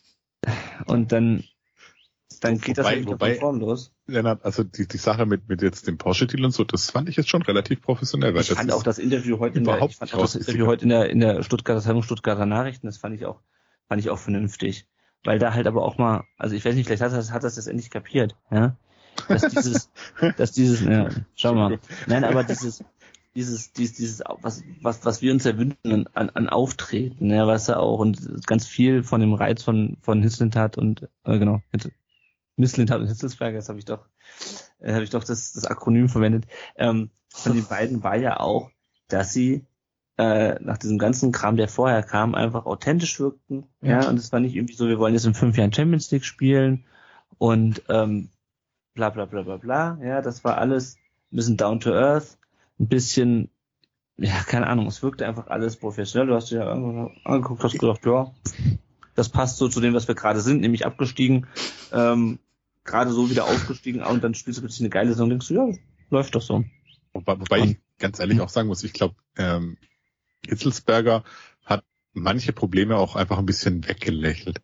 und dann dann geht wobei, das wobei, Form los. Lennart, also die, die Sache mit, mit jetzt dem Porsche-Deal und so, das fand ich jetzt schon relativ professionell. Weil ich das fand auch das Interview heute in der, ich fand auch das Interview heute in der, in der Stuttgarter Zeitung, Stuttgarter Nachrichten, das fand ich auch, fand ich auch vernünftig. Weil da halt aber auch mal, also ich weiß nicht, vielleicht hat das, hat das das endlich kapiert, ja? Dass dieses, dass dieses, ja, schau mal. Nein, aber dieses, dieses, dieses, dieses, was, was, was wir uns ja wünschen an, an Auftreten, ja, was er auch, und ganz viel von dem Reiz von, von Hislintat und, äh, genau, Misslintat und Hitzelsberger, jetzt habe ich doch, äh, habe ich doch das, das Akronym verwendet, ähm, von den beiden war ja auch, dass sie äh, nach diesem ganzen Kram, der vorher kam, einfach authentisch wirkten, ja, ja, und es war nicht irgendwie so, wir wollen jetzt in fünf Jahren Champions League spielen und ähm, bla bla bla bla bla, ja, das war alles ein bisschen down to earth, ein bisschen, ja, keine Ahnung, es wirkte einfach alles professionell, du hast dir ja angeguckt, hast gedacht, ja, das passt so zu dem, was wir gerade sind, nämlich abgestiegen, ähm, gerade so wieder aufgestiegen und dann spielst du plötzlich eine geile Saison und denkst du, ja, läuft doch so. Wobei, wobei ich ganz ehrlich auch sagen muss, ich glaube, ähm, Hitzelsberger hat manche Probleme auch einfach ein bisschen weggelächelt.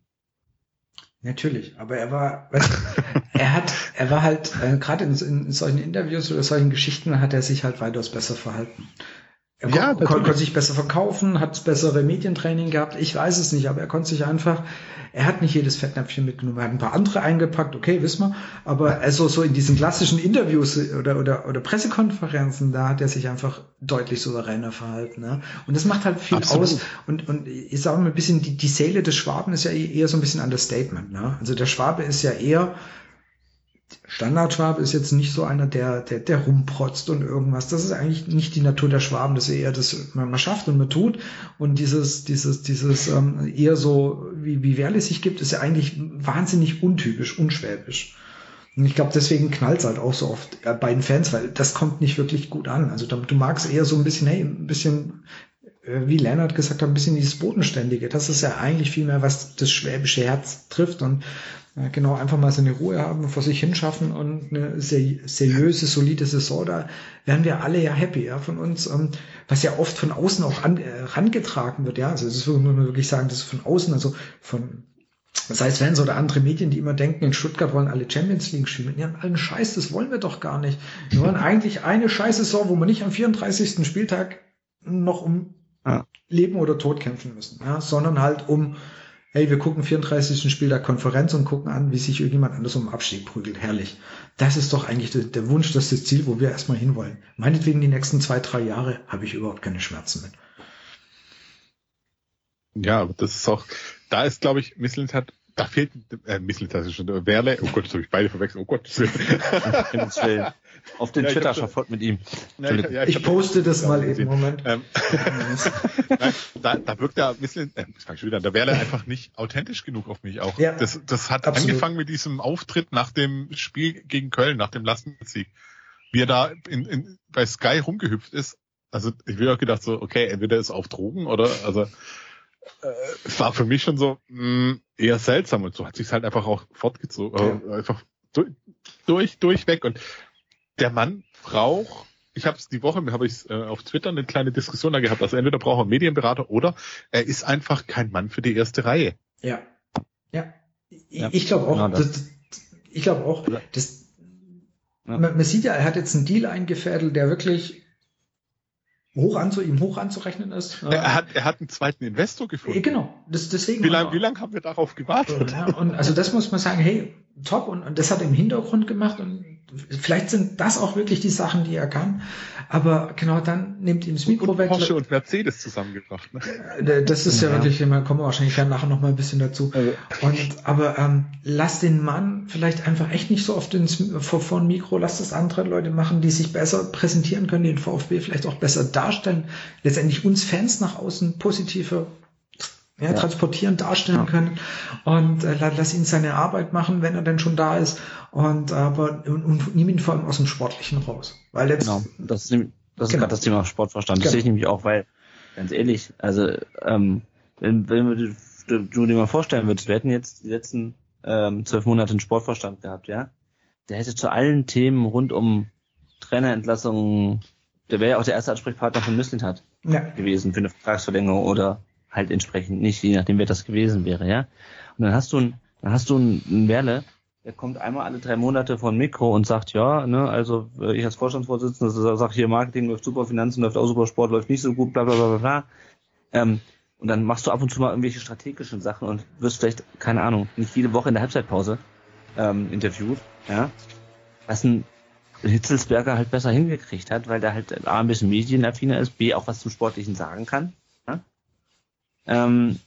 Natürlich, aber er war, weißt du, er hat, er war halt, äh, gerade in, in solchen Interviews oder solchen Geschichten hat er sich halt weitaus besser verhalten. Er ja, kon- konnte sich besser verkaufen, hat bessere Medientraining gehabt, ich weiß es nicht, aber er konnte sich einfach, er hat nicht jedes Fettnäpfchen mitgenommen, er hat ein paar andere eingepackt, okay, wissen wir, aber also so in diesen klassischen Interviews oder oder oder Pressekonferenzen, da hat er sich einfach deutlich souveräner verhalten, ne? Und das macht halt viel Absolut. aus und und ich sage mal ein bisschen, die die Seele des Schwaben ist ja eher so ein bisschen Understatement, ne? Also der Schwabe ist ja eher Standardschwabe ist jetzt nicht so einer, der, der, der rumprotzt und irgendwas. Das ist eigentlich nicht die Natur der Schwaben, das ist eher das, man, man schafft und man tut. Und dieses, dieses, dieses, ähm, eher so, wie, wie Werle sich gibt, ist ja eigentlich wahnsinnig untypisch, unschwäbisch. Und ich glaube, deswegen knallt es halt auch so oft bei den Fans, weil das kommt nicht wirklich gut an. Also du magst eher so ein bisschen, hey, ein bisschen, wie Lennart gesagt hat, ein bisschen dieses Bodenständige. Das ist ja eigentlich viel mehr, was das schwäbische Herz trifft und ja, genau, einfach mal seine Ruhe haben, vor sich hinschaffen und eine seri- seriöse, solide Saison, da wären wir alle ja happy, ja, von uns, ähm, was ja oft von außen auch an, äh, rangetragen wird, ja, also das muss man wirklich sagen, das ist von außen, also von, das heißt Fans oder andere Medien, die immer denken, in Stuttgart wollen alle Champions League spielen, ja, allen Scheiß, das wollen wir doch gar nicht. Wir wollen eigentlich eine Scheiß-Saison, wo wir nicht am vierunddreißigsten Spieltag noch um ja. Leben oder Tod kämpfen müssen, ja, sondern halt um hey, wir gucken vierunddreißigsten Spieltag Konferenz und gucken an, wie sich irgendjemand anders um den Abstieg prügelt. Herrlich. Das ist doch eigentlich der, der Wunsch, das ist das Ziel, wo wir erstmal hinwollen. Meinetwegen die nächsten zwei, drei Jahre habe ich überhaupt keine Schmerzen mit. Ja, aber das ist auch, da ist, glaube ich, Misslintat, da fehlt, äh, Misslintat ist schon, Werle, oh Gott, das habe ich beide verwechselt, oh Gott. Auf den ja, Twitter sofort mit ihm. Ja, ich, ja, ich, ich poste das mal eben, Moment. Ähm, Nein, da, da wirkt er ein bisschen, äh, ich fang schon wieder an, da wäre er einfach nicht authentisch genug auf mich auch. Ja, das, das hat absolut. Angefangen mit diesem Auftritt nach dem Spiel gegen Köln, nach dem Lastensieg. Wie er da in, in, bei Sky rumgehüpft ist. Also ich will auch gedacht so, okay, entweder ist er auf Drogen oder, also äh, war für mich schon so mh, eher seltsam und so hat sich halt einfach auch fortgezogen, ja. äh, einfach durch, durch, durchweg und der Mann braucht, ich habe es die Woche, habe ich äh, auf Twitter eine kleine Diskussion da gehabt, also entweder braucht er einen Medienberater oder er ist einfach kein Mann für die erste Reihe. Ja, ja. ja. Ich glaube auch, ja, das, das, ich glaube auch, das, ja. man, man sieht ja, er hat jetzt einen Deal eingefädelt, der wirklich hoch anzu, ihm hoch anzurechnen ist. Er hat, er hat einen zweiten Investor gefunden. Genau, das, deswegen. Wie lange, wie lange haben wir darauf gewartet? Ja, und also das muss man sagen, hey, top, und, und das hat er im Hintergrund gemacht, und vielleicht sind das auch wirklich die Sachen, die er kann, aber genau dann nimmt ihm das Mikro und weg. Porsche und Mercedes zusammengebracht. Ne? Das ist ja, ja wirklich, da kommen wir wahrscheinlich nachher noch mal ein bisschen dazu. Also. Und aber ähm, lass den Mann vielleicht einfach echt nicht so oft ins, vor, vor ein Mikro, lass das andere Leute machen, die sich besser präsentieren können, den VfB vielleicht auch besser darstellen, letztendlich uns Fans nach außen positive Ja, ja. transportieren, darstellen ja. können, und äh, lass ihn seine Arbeit machen, wenn er denn schon da ist, und aber und, und nimm ihn vor allem aus dem Sportlichen raus, weil jetzt genau, das ist, das ist genau. gerade das Thema Sportverstand. Das genau. sehe ich nämlich auch, weil ganz ehrlich, also ähm, wenn, wenn wir, du, du dir mal vorstellen würdest, wir hätten jetzt die letzten ähm, zwölf Monate einen Sportverstand gehabt, ja, der hätte zu allen Themen rund um Trainerentlassungen, der wäre ja auch der erste Ansprechpartner von Mislintat ja. gewesen für eine Vertragsverlängerung oder halt entsprechend nicht, je nachdem wer das gewesen wäre, ja. Und dann hast du ein, dann hast du einen, einen Werle, der kommt einmal alle drei Monate vor ein Mikro und sagt, ja, ne, also ich als Vorstandsvorsitzender sag hier, Marketing läuft super, Finanzen läuft auch super, Sport läuft nicht so gut, bla bla bla bla. Ähm, und dann machst du ab und zu mal irgendwelche strategischen Sachen und wirst vielleicht, keine Ahnung, nicht jede Woche in der Halbzeitpause ähm, interviewt, ja. Was ein Hitzelsberger halt besser hingekriegt hat, weil der halt A, ein bisschen medienaffiner ist, B, auch was zum Sportlichen sagen kann. Ja? Ähm,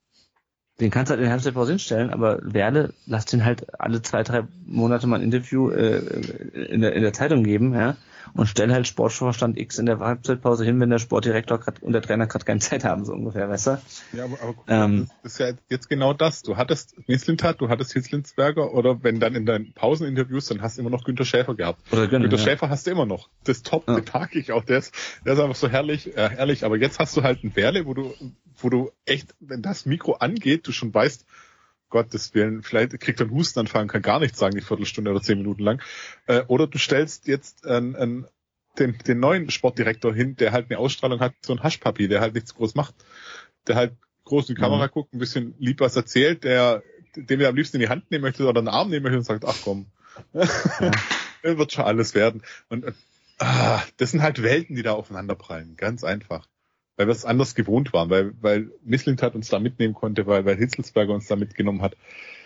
den kannst du halt in der Halbzeitpause hinstellen, aber Werle, lass den halt alle zwei, drei Monate mal ein Interview äh, in, der, in der Zeitung geben, ja, und stell halt Sportvorstand X in der Halbzeitpause hin, wenn der Sportdirektor grad, und der Trainer gerade keine Zeit haben, so ungefähr, weißt du? Ja, aber, aber ähm, das ist ja jetzt genau das. Du hattest Mislintat, du hattest Hitzelsberger, oder wenn dann in deinen Pauseninterviews, dann hast du immer noch Günter Schäfer gehabt. Oder Günter, Günter ja. Schäfer hast du immer noch. Das Top, ja. den mag ich auch. Der ist, der ist einfach so herrlich, äh, herrlich. Aber jetzt hast du halt einen Werle, wo du, wo du echt, wenn das Mikro angeht, du schon weißt, Gottes Willen, vielleicht kriegt er einen Hustenanfall und kann gar nichts sagen, die Viertelstunde oder zehn Minuten lang. Äh, oder du stellst jetzt ein, ein Den, den neuen Sportdirektor hin, der halt eine Ausstrahlung hat, so ein Haschpapi, der halt nichts groß macht, der halt groß in die Kamera mhm. guckt, ein bisschen lieb was erzählt, der, den wir am liebsten in die Hand nehmen möchte oder einen Arm nehmen möchte und sagt, ach komm, ja. Das wird schon alles werden. Und, und ah, das sind halt Welten, die da aufeinanderprallen, ganz einfach. Weil wir es anders gewohnt waren, weil, weil Mislintat uns da mitnehmen konnte, weil, weil Hitzelsberger uns da mitgenommen hat.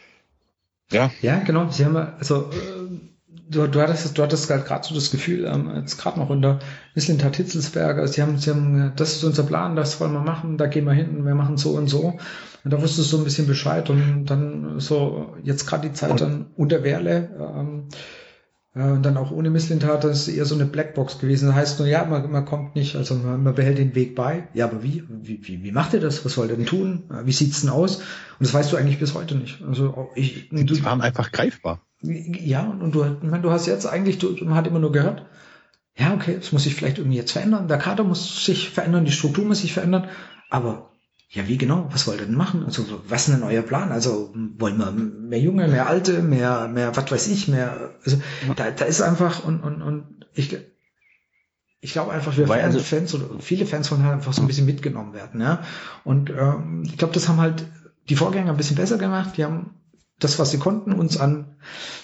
Ja. Ja, genau. Sie haben also äh, Du, du hattest, du hattest gerade so das Gefühl, ähm, jetzt gerade noch unter Mislintat Hitzelsberger, sie haben, sie haben, das ist unser Plan, das wollen wir machen, da gehen wir hin, wir machen so und so. Und da wusstest du so ein bisschen Bescheid, und dann so, jetzt gerade die Zeit dann unter Werle, ähm, äh, und dann auch ohne Mislintat, das ist eher so eine Blackbox gewesen. Das heißt nur, ja, man, man kommt nicht, also man, man behält den Weg bei. Ja, aber wie? Wie, wie, wie macht ihr das? Was wollt ihr denn tun? Wie sieht's denn aus? Und das weißt du eigentlich bis heute nicht. Also ich, die du, waren einfach greifbar. Ja, und du, ich meine, du hast jetzt eigentlich, du, man hat immer nur gehört, ja, okay, es muss sich vielleicht irgendwie jetzt verändern, der Kader muss sich verändern, die Struktur muss sich verändern, aber ja, wie genau, was wollt ihr denn machen? Also, was ist denn euer Plan? Also, wollen wir mehr Junge, mehr Alte, mehr, mehr, was weiß ich, mehr, also, da, da ist einfach, und, und, und ich, ich glaube einfach, wir Fans, also, Fans oder viele Fans wollen halt einfach so ein bisschen mitgenommen werden, ja, und ähm, ich glaube, das haben halt die Vorgänger ein bisschen besser gemacht, die haben das, was sie konnten, uns an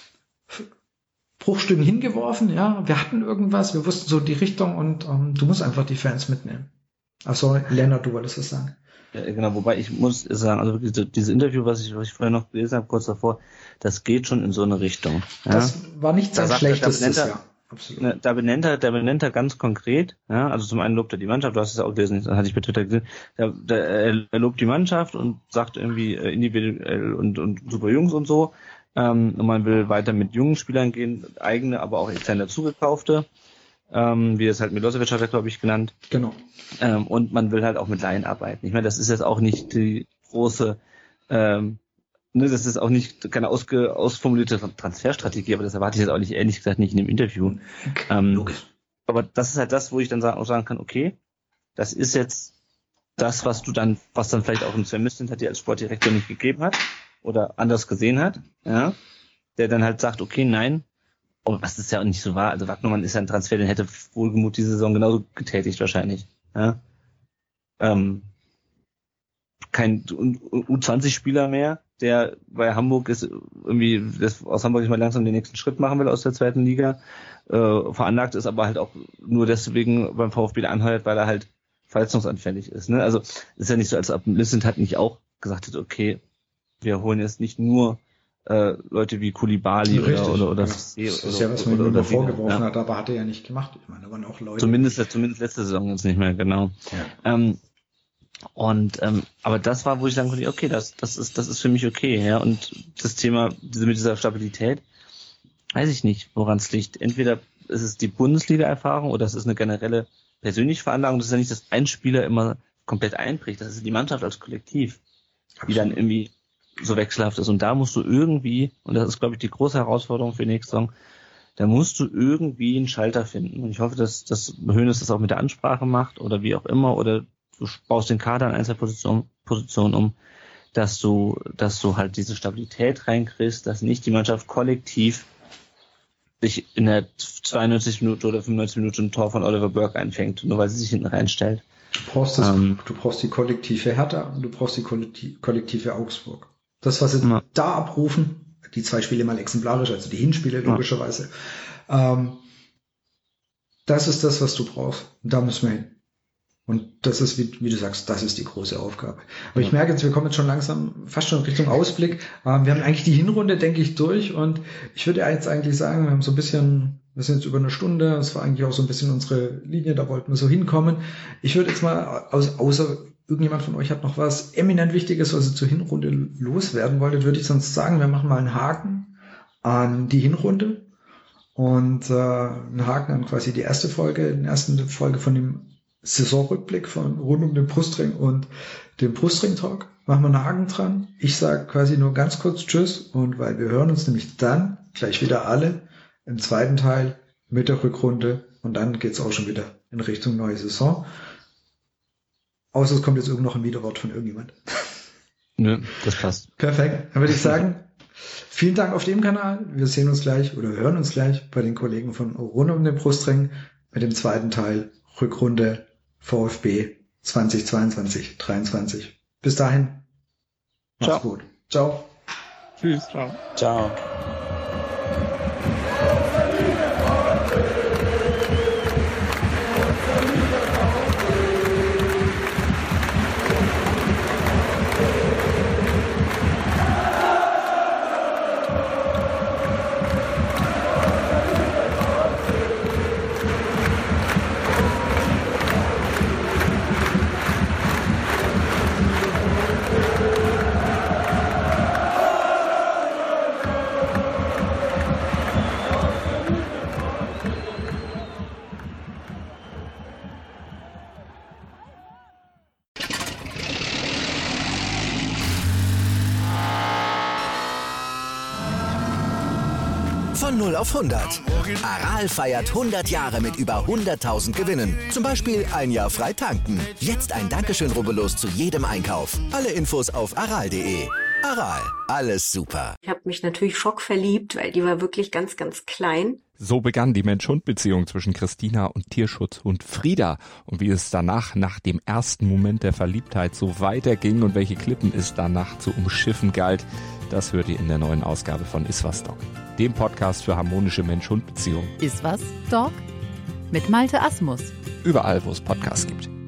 Bruchstücken hingeworfen, ja, wir hatten irgendwas, wir wussten so die Richtung, und ähm, du musst einfach die Fans mitnehmen. Also Lennart, du wolltest das sagen. Ja, genau, wobei ich muss sagen, also wirklich so, dieses Interview, was ich, was ich vorher noch gelesen habe, kurz davor, das geht schon in so eine Richtung. Ja? Das war nicht sein schlechtestes Jahr. Absolut. Ne, da benennt er, da benennt er ganz konkret, ja, also zum einen lobt er die Mannschaft, du hast es ja auch gelesen, das hatte ich bei Twitter gesehen, da, da, er lobt die Mannschaft und sagt irgendwie äh, individuell und, und super Jungs und so, ähm, und man will weiter mit jungen Spielern gehen, eigene, aber auch extern dazugekaufte, ähm, wie es halt Milosevic hat er, glaube ich, genannt. Genau. Ähm, und man will halt auch mit Laien arbeiten. Ich meine, das ist jetzt auch nicht die große, ähm, Ne, das ist auch nicht keine ausge, ausformulierte Transferstrategie, aber das erwarte ich jetzt auch nicht, ehrlich gesagt, nicht in dem Interview. Ähm, Logisch. Aber das ist halt das, wo ich dann auch sagen kann, okay, das ist jetzt das, was du dann, was dann vielleicht auch ein Sven Mislintat dir als Sportdirektor nicht gegeben hat oder anders gesehen hat, ja, der dann halt sagt, okay, nein, aber was ist ja auch nicht so wahr, also Wagnermann ist ja ein Transfer, den hätte Wohlgemuth diese Saison genauso getätigt wahrscheinlich, ja. Ähm, kein U zwanzig Spieler mehr, der bei Hamburg ist irgendwie, das aus Hamburg nicht mal langsam den nächsten Schritt machen will aus der zweiten Liga, äh, veranlagt ist, aber halt auch nur deswegen beim VfB anheuert, weil er halt verletzungsanfällig ist. Ne? Also ist ja nicht so, als ob Lissent hat nicht auch gesagt hat, okay, wir holen jetzt nicht nur äh, Leute wie Koulibaly Richtig, oder oder oder ja. das ist ja, was man ihm immer vorgeworfen ja. hat, aber hat er ja nicht gemacht. Ich meine, da waren auch Leute. Zumindest, zumindest letzte Saison jetzt nicht mehr, genau. Ja. Ähm, und ähm, aber das war, wo ich sagen konnte, okay, das das ist das ist für mich okay, ja. Und das Thema diese mit dieser Stabilität, weiß ich nicht, woran es liegt. Entweder ist es die Bundesliga-Erfahrung oder es ist eine generelle persönliche Veranlagung. Das ist ja nicht, dass ein Spieler immer komplett einbricht. Das ist die Mannschaft als Kollektiv, die dann irgendwie so wechselhaft ist. Und da musst du irgendwie, und das ist, glaube ich, die große Herausforderung für die nächste Saison, da musst du irgendwie einen Schalter finden. Und ich hoffe, dass, dass Hoeneß das auch mit der Ansprache macht oder wie auch immer, oder du baust den Kader an Einzelpositionen Positionen um, dass du, dass du halt diese Stabilität reinkriegst, dass nicht die Mannschaft kollektiv sich in der zweiundneunzig Minute oder fünfundneunzig Minute ein Tor von Oliver Burke einfängt, nur weil sie sich hinten reinstellt. Du brauchst, das, ähm, du brauchst die kollektive Hertha und du brauchst die kollektive Augsburg. Das, was sie ja. da abrufen, die zwei Spiele mal exemplarisch, also die Hinspiele logischerweise, ja. ähm, das ist das, was du brauchst. Und da müssen wir hin. Und das ist, wie, wie du sagst, das ist die große Aufgabe. Aber ja. ich merke jetzt, wir kommen jetzt schon langsam fast schon Richtung Ausblick. Ähm, wir haben eigentlich die Hinrunde, denke ich, durch. Und ich würde jetzt eigentlich sagen, wir haben so ein bisschen, wir sind jetzt über eine Stunde. Das war eigentlich auch so ein bisschen unsere Linie, da wollten wir so hinkommen. Ich würde jetzt mal, aus, außer irgendjemand von euch hat noch was eminent Wichtiges, was ihr zur Hinrunde loswerden wolltet, würde ich sonst sagen, wir machen mal einen Haken an die Hinrunde und äh, einen Haken an quasi die erste Folge, die erste Folge von dem Saisonrückblick von rund um den Brustring und dem Brustring-Talk. Machen wir einen Haken dran. Ich sage quasi nur ganz kurz Tschüss, und weil wir hören uns nämlich dann gleich wieder alle im zweiten Teil mit der Rückrunde, und dann geht's auch schon wieder in Richtung neue Saison. Außer es kommt jetzt irgend noch ein Widerwort von irgendjemand. Nö, das passt. Perfekt. Dann würde ich sagen, vielen Dank auf dem Kanal. Wir sehen uns gleich oder hören uns gleich bei den Kollegen von rund um den Brustring mit dem zweiten Teil Rückrunde VfB zweitausendzweiundzwanzig dreiundzwanzig. Bis dahin. Macht's Ciao. gut. Ciao. Tschüss. Ciao. Ciao. Von null auf hundert. Aral feiert hundert Jahre mit über hunderttausend Gewinnen. Zum Beispiel ein Jahr frei tanken. Jetzt ein Dankeschön, rubbellos zu jedem Einkauf. Alle Infos auf aral punkt de. Aral, alles super. Ich habe mich natürlich schockverliebt, weil die war wirklich ganz, ganz klein. So begann die Mensch-Hund-Beziehung zwischen Christina und Tierschutzhund Frieda. Und wie es danach, nach dem ersten Moment der Verliebtheit, so weiterging und welche Klippen es danach zu umschiffen galt, das hört ihr in der neuen Ausgabe von Iswas Dog, dem Podcast für harmonische Mensch-Hund-Beziehungen. Iswas Dog mit Malte Asmus. Überall, wo es Podcasts gibt.